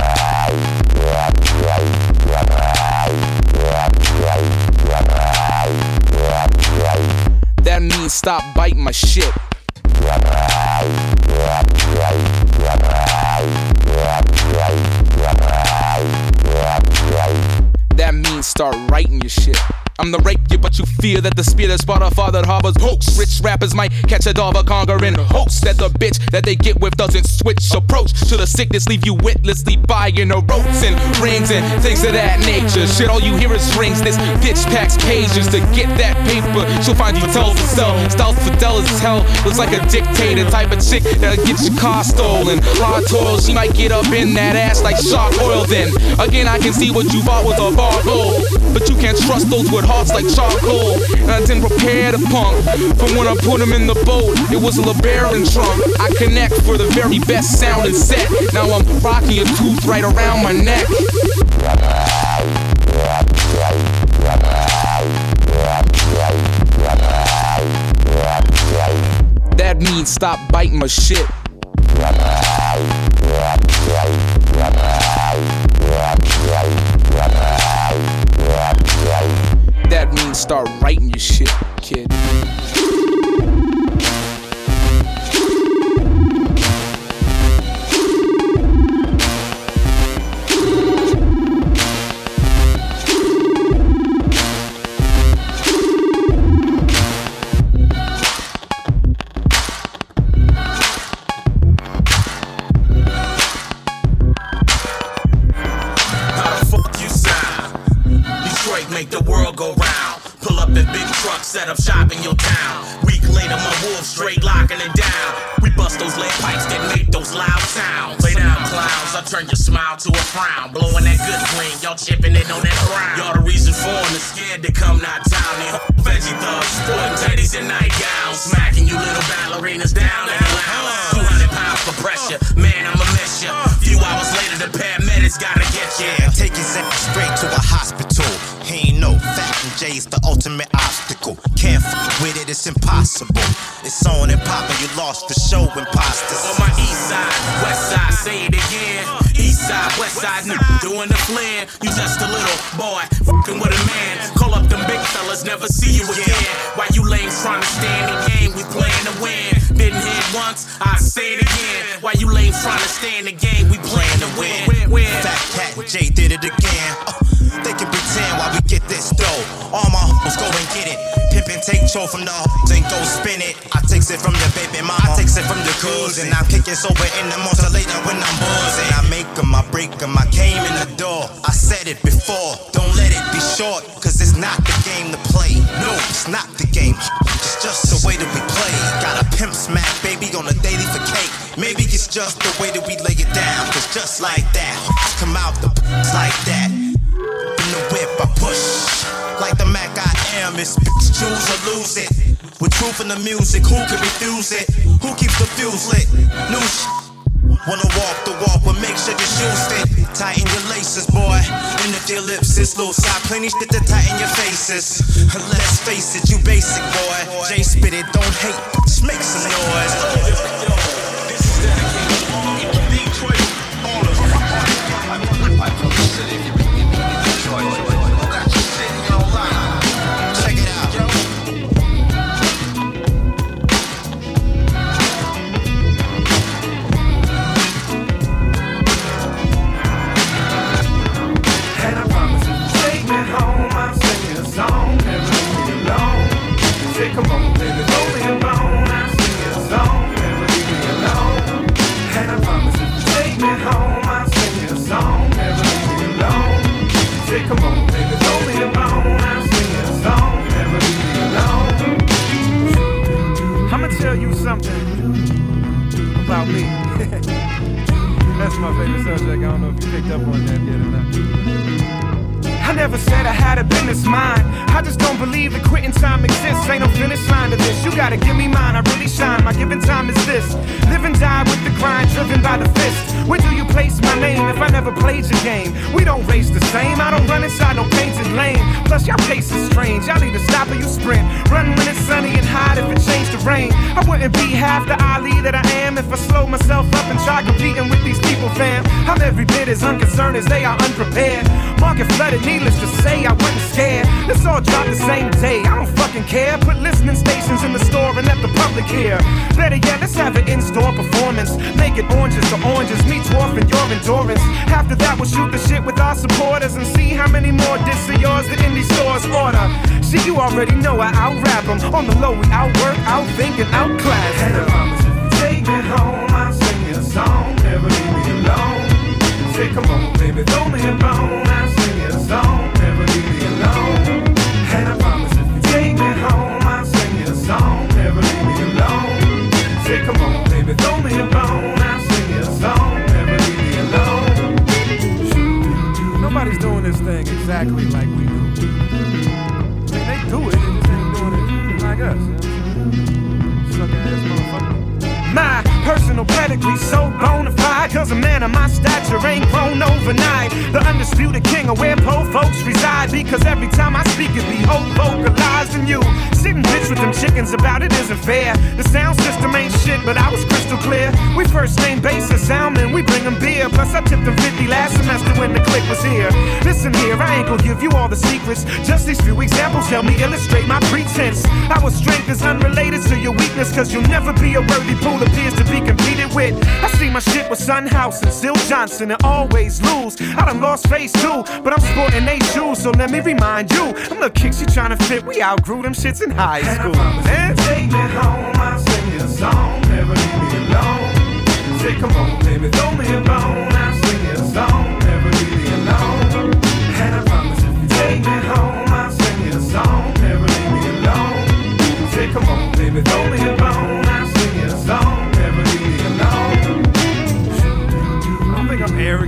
That means stop biting my shit. That means start writing your shit. I'm the rape you, but you fear that the spear that spot a father harbors hoax. Rich rappers might catch a dog, a conquering hoax that the bitch that they get with doesn't switch approach to the sickness, leave you witlessly buying the ropes and rings and things of that nature. Shit, all you hear is rings. This bitch packs pages to get that paper. She'll find you tell for sell. Styles Fidel as hell. Looks like a dictator type of chick that'll get your car stolen. Hard toil, she might get up in that ass like shark oil. Then again, I can see what you bought was a bar gold, but you can't trust those with hearts like charcoal. And I didn't prepare the punk from when I put him in the boat. It was a LeBaron trunk. I connect for the very best sound and set. Now I'm rocking a tooth right around my neck. That means stop biting my shit. That means start writing your shit, kid. Make the world go round. Pull up in big trucks, set up shop in your town. turn your smile to a frown. Blowing that good flame, y'all chipping it on that ground. Y'all the reason for them is scared to come not down. They veggie thugs, sporting teddies and nightgowns. Smacking you little ballerinas down in the lounge. two hundred pounds for pressure, man, I'ma miss ya. Few hours later, the paramedics gotta get ya. Yeah, take his ass straight to a hospital. He ain't no Fat and J's the ultimate obstacle. Can't fuck with it, it's impossible. It's on and poppin', you lost the show, imposters. On my east side, west side, say it again. East side, west side, n- doing the flan. You just a little boy, fucking with a man. Call up them big fellas, never see you again. Why you lames trying to stay in the game? We playin' to win. Didn't hit once, I say it again. Why you lames trying to stay in the game? We playin' to win. win. Fat Cat and Jay did it again. Uh, they can pretend while we get this dough. All my hoes go and get it. Pimp and take cho from the hoes and go spin it. I takes it from the baby mama, I takes it from the goods. And I'm kicking sober in the monster later when I'm buzzing. I make them, I break them, I came in the door. I said it before, don't let it be short. Cause it's not the game to play. No, it's not the game. It's just the way that we play. Got a pimp smack baby on a daily for cake. Maybe it's just the way that we lay it down. Cause just like that, come out the p***s like that. In the whip I push, like the Mac I am. It's bitch, choose or lose it. With truth in the music, who can refuse it? Who keeps the fuse lit? New sh- Wanna walk the walk, but make sure your shoes fit. Tighten your laces, boy. And if your lips is loose, I plenty shit to tighten your faces. Let's face it, you basic, boy. Jay spit it, don't hate, bitch, make some noise. This is dedicated to all of Detroit, all of I told the city, if you in Detroit, got your city on lock. Check it out, yo. And I promise if you take me home, I'll sing you a song, never leave me alone. Say, come on, baby, roll me a bone, I'll sing you a song, never leave me alone. And I promise if you take me home, I'll sing you a song, never leave me alone. Say, come on, baby, roll me a bone, I'll sing you a song, never leave me alone. I'ma tell you something about me. That's my favorite subject. I don't know if you picked up on that yet or not. I never said I had a business mind. I just don't believe that quitting time exists. Ain't no finish line to this. You gotta give me mine. I really shine. My given time is this. Live and die with the grind, driven by the fist. Where do you place my name if I never played your game? We don't race the same. I don't run inside no painted lane. Plus y'all pace is strange. Y'all either stop or you sprint. Run when it's sunny and hot if it changed the rain. I wouldn't be half the Ali that I am if I slowed myself up and tried competing with these people, fam. I'm every bit as unconcerned as they are unprepared. Market flooded, needless to say, I wasn't scared. Let's all drop the same day, I don't fucking care. Put listening stations in the store and let the public hear. Better yet, let's have an in-store performance. Make it oranges to oranges, me dwarfing your endurance. After that, we'll shoot the shit with our supporters and see how many more discs of yours the indie stores order. See, you already know I out-rap them. On the low, we outwork, outthink, and outclass. And I promise if you take me home, I'll sing you a song, never leave me alone. Say, come on, baby, throw me a bone, I'll sing you a song, never leave me alone. And I promise if you take me home, I'll sing you a song, never leave me alone. Say, come on, baby, throw me a bone, I'll sing you a song, never leave me alone. Nobody's doing this thing exactly like we do. I mean, they do it, they just ain't doing it like us. Sucker ass motherfucker. My personal pedigree so bona fide, cause a man of my stature ain't grown overnight. The undisputed king of where po folks reside, because every time I speak it be old vocalized. And you sitting bitch with them chickens about it isn't fair. The sound system ain't shit, but I was crystal clear. We first name basis Salmon, we bring them beer. Plus I tipped them fifty last semester when the click was here. Listen here, I ain't gonna give you all the secrets, just these few examples help me illustrate my pretense. Our strength is unrelated to your weakness, cause you'll never be a worthy pool appears to be competed with. I see my shit with Son House and Still Johnson and always lose. I done lost face too, but I'm sporting they shoes, so let me remind you, them little kicks you trying to fit, we outgrew them shits in high school. Man, take me home, I'll sing you a song, never leave me alone. Say, come on, baby, throw me a bone, I'll sing you a song, never leave me alone. And I promise if you take me home, I'll sing you a song, never leave me alone. Say, come on, baby, throw me a bone, I'll sing you a song, never leave me alone. I don't think I'm arrogant.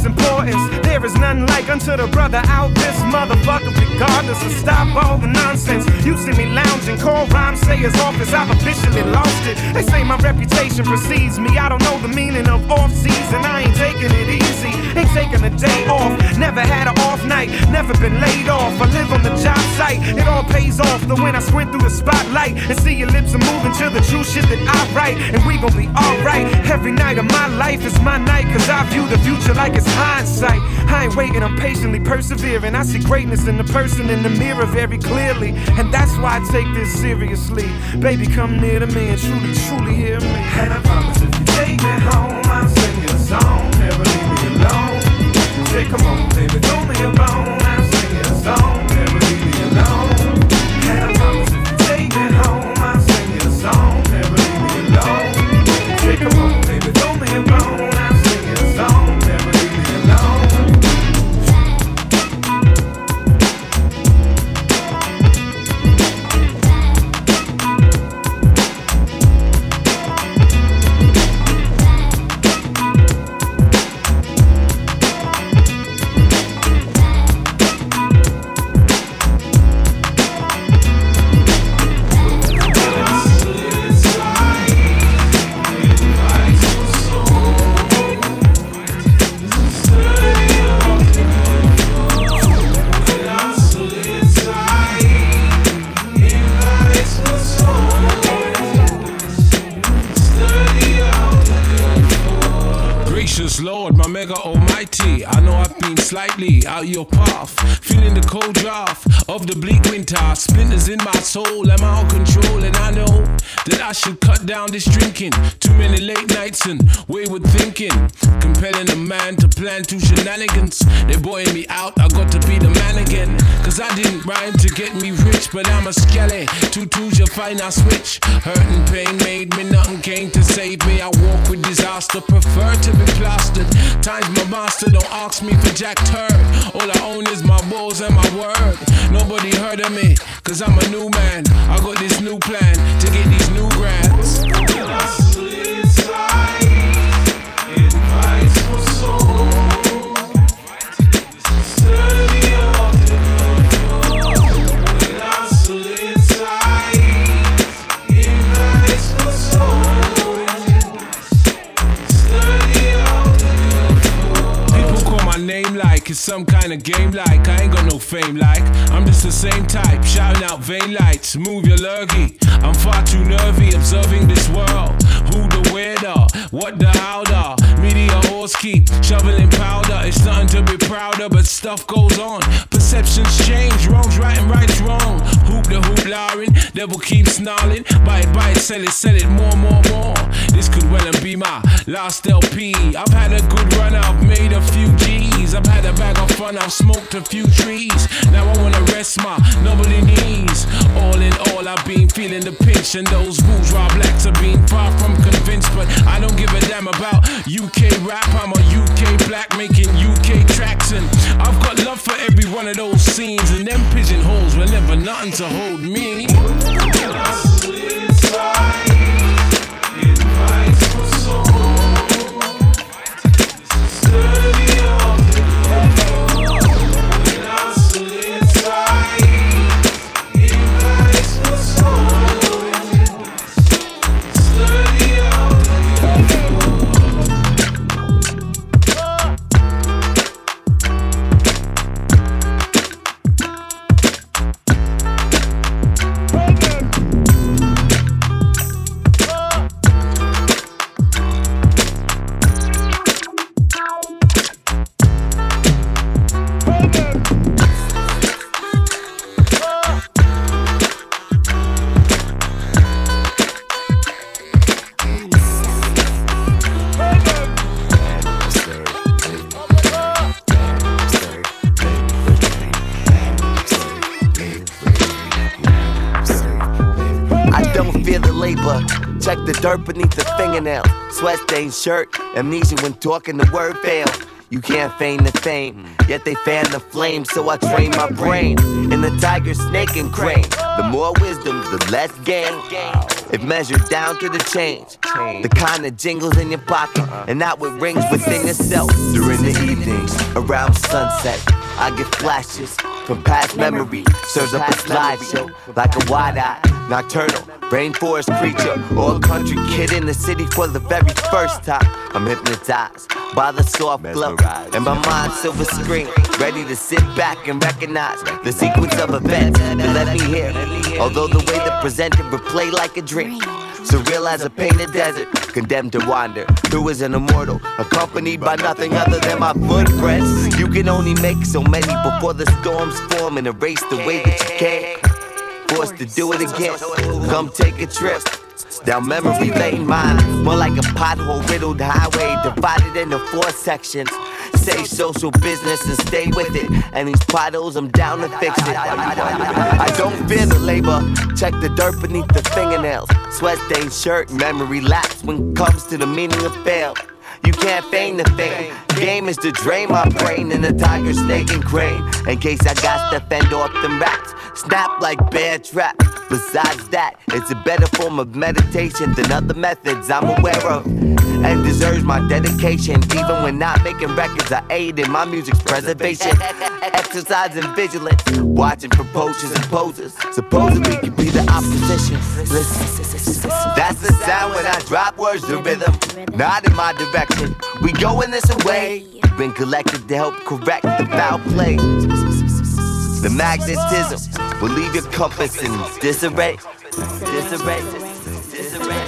utmost importance. There is none like unto the brother out this motherfucker, regardless. So stop all the nonsense. You see me lounging, call rhymes, say his office, I've officially lost it. They say my reputation precedes me. I don't know the meaning of off season. I ain't taking it easy, ain't taking a day off. Never had an off night, never been laid off. I live on the job site, it all pays off. The when I squint through the spotlight and see your lips are moving to the true shit that I write. And we gon' be alright. Every night of my life is my night, cause I view the future like it's hindsight. I ain't waiting, I'm patiently persevering. I see greatness in the person in the mirror very clearly, and that's why I take this seriously. Baby, come near to me and truly, truly hear me. And I promise if you take me home, I'll sing you a song. Never leave me alone. Say, come on, baby, throw me a bone. I'll sing you a song. Never leave me alone. And I promise if you take me home, I'll sing you a song. Never leave me alone. Say, come on, baby, throw me a bone. I'll sing you a song. Never leave me alone. Lord, my mega almighty, I know I've been slightly out your path, feeling the cold draft of the bleak winter, splinters in my soul, I'm out of control, and I know that I should cut down this drinking, too many late nights and wayward thinking, compelling a man to plan two shenanigans, they're boying me out, I got to be the man again, cause I didn't rhyme to get me rich, but I'm a skelly, two twos you find I switch, hurt and pain made me, nothing came to save me, I walk with disaster, prefer to be plastered. Times my master, don't ask me for Jack Turd. All I own is my balls and my word. Nobody heard of me, cause I'm a new man. I got this new plan to get these new grants. When I slid inside, it invites my soul. Sturdy on the floor. When I slid inside, it invites my soul. My name like it's some kind of game like I ain't got no fame like I'm just the same type shouting out vein lights move your lurgy I'm far too nervy observing this world who the weirder what the how the media horse keep shoveling powder it's nothing to be proud of but stuff goes on perceptions change wrongs right and right's wrong hoop the hoop lowering devil keeps snarling buy it buy it sell it sell it more more more this could well be my last L P I've had a good run I've made a few G's I've had a bag of fun I've smoked a few trees now I wanna rest my nobody knees all in all I've been feeling the pinch and those bourgeois blacks have been far from convinced but I don't give a damn about U K rap I'm a U K black making U K tracks and I've got love for every one of those scenes and them pigeonholes were never nothing to hold me inside it invites my soul sturdy on the floor when I slid inside it invites my soul sturdy on the Check the dirt beneath the fingernail. Sweat stained shirt. Amnesia when talking the word fail. You can't feign the fame, yet they fan the flame. So I train my brain in the tiger, snake, and crane. The more wisdom, the less gain. If measured down to the change, the kind that jingles in your pocket and not what rings within yourself. During the evenings, around sunset, I get flashes from past memory. Serves up a slideshow like a wide-eyed, nocturnal, rainforest creature, or a country kid in the city for the very first time. I'm hypnotized by the soft glow and my mind silver screen, ready to sit back and recognize the sequence of events that let me hear. Although the way they presented would play like a dream, surreal as a painted desert, condemned to wander through as an immortal, accompanied by nothing other than my footprints. You can only make so many before the storms form and erase the way that you can. Forced to do it again. Come take a trip down memory lane, mine more like a pothole riddled highway divided into four sections. Say social business and stay with it. And these potholes, I'm down to fix it. I don't fear the labor. Check the dirt beneath the fingernails. Sweat stained shirt, memory lapse when it comes to the meaning of fail. You can't feign the fame. Game is to drain my brain in a tiger, snake, and crane. In case I got to fend off them rats, snap like bear trap. Besides that, it's a better form of meditation than other methods I'm aware of, and deserves my dedication. Even when not making records, I aid in my music's preservation. Exercising vigilance, watching for poachers and posers. Supposedly could be the opposition. Listen, that's the sound when I drop words to rhythm, not in my direction. We going this away. Been collected to help correct the foul play. The magnetism will leave your compass in disarray. Disarray. Disarray.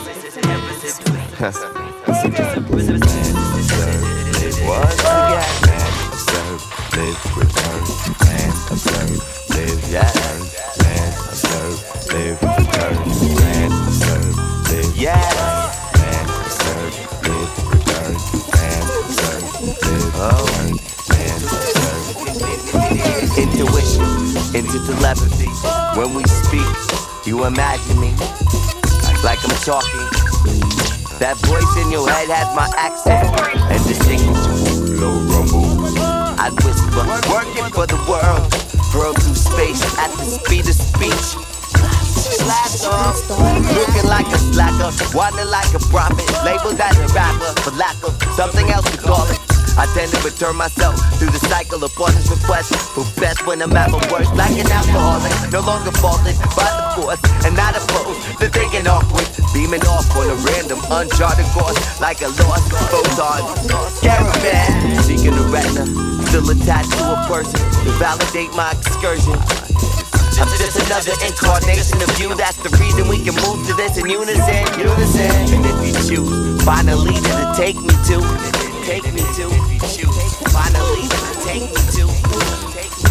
Once again, observe, live, return, and observe, live, yeah. And observe, live, return, and observe, live, yeah. And observe, live, return, and observe, live, return, and observe. Intuition, into telepathy. When we speak, you imagine me like I'm talking. That voice in your head has my accent and distinguishable low rumble. I'd whisper, working for the world, hurled through space at the speed of speech. Blast off, looking like a slacker, wanting like a prophet, labeled as a rapper for lack of something else to call it. I tend to return myself through the cycle of honest requests for best when I'm at my worst, like an alcoholic, no longer faulted by the force and not opposed to thinking awkward, beaming off on a random uncharted course like a lost photon caravan, seeking a retina, still attached to a person to validate my excursion. I'm just another incarnation of you. That's the reason we can move to this in unison, unison. And if you choose, find a leader to take me to, take me to. If you choose, find a leader to take me to, take me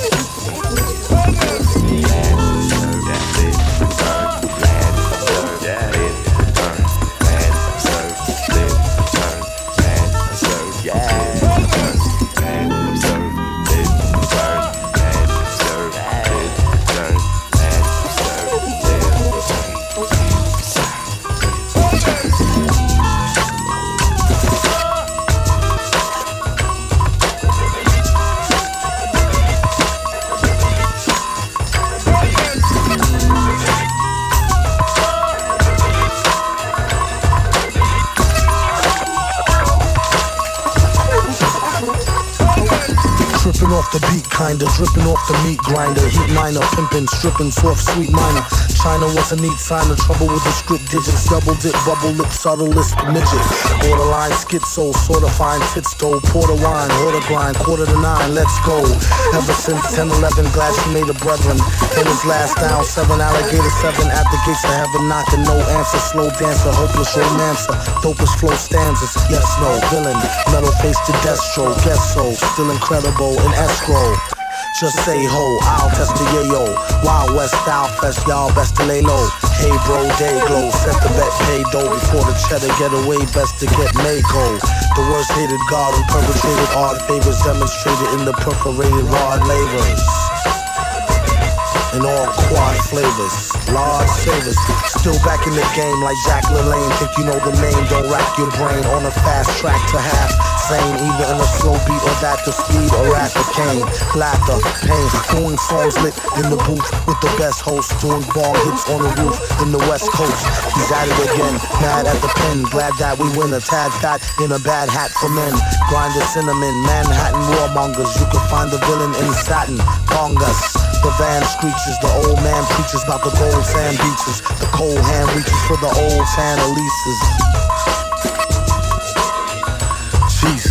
off the beat, kinda dripping off the meat grinder. Heat miner, pimping, stripping, soft, sweet minor. China was a neat sign of trouble with the script digits. Double dip, bubble lip, subtlest midget. Borderline schizo, sorta fine tits though. Porter wine, order grind, quarter to nine, let's go. Ever since ten eleven, glad she made a brethren. In his last down, seven alligator, seven at the gates of heaven, knocking, no answer. Slow dancer, hopeless romancer, dopest flow stanzas. Yes, no, villain, metal face to Destro, guess so, still incredible in escrow. Just say ho, I'll test the yayo. Wild West style fest, y'all best to lay low. Hey bro, day glow, set the bet, pay dough. Before the cheddar get away, best to get Mako. The worst hated god and perpetrated art favors demonstrated in the perforated rod labors. In all quad flavors, large savers. Still back in the game like Jack LaLanne. Think you know the name, don't rack your brain on a fast track to half. sane, either in a slow beat or that the speed or at the cane. Laughter, pain, doing songs lit in the booth with the best host, doing bong hits on the roof in the West Coast. He's at it again, mad at the pen, glad that we win a tad fat in a bad hat for men. Grinded cinnamon, Manhattan warmongers, you can find the villain in satin, bongas. The van screeches, the old man preaches about the gold sand beaches. The cold hand reaches for the old tan Elises. Jesus.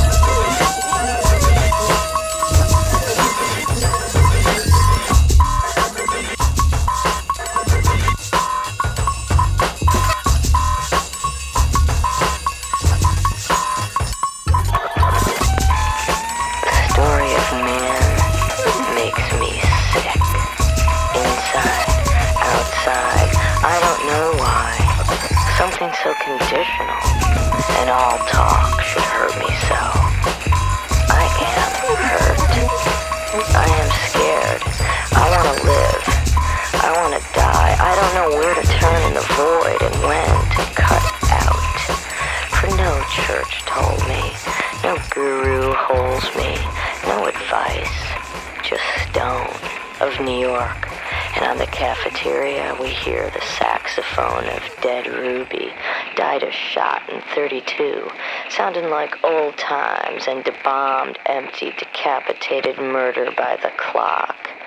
So conditional, and all talk should hurt me so. I am hurt. I am scared. I want to live. I want to die. I don't know where to turn in the void and when to cut out. For no church told me, no guru holds me, no advice, just stone of New York. And on the cafeteria, we hear the saxophone of Dead Ruby, died a shot in thirty-two, sounding like old times and bombed, empty, decapitated murder by the clock.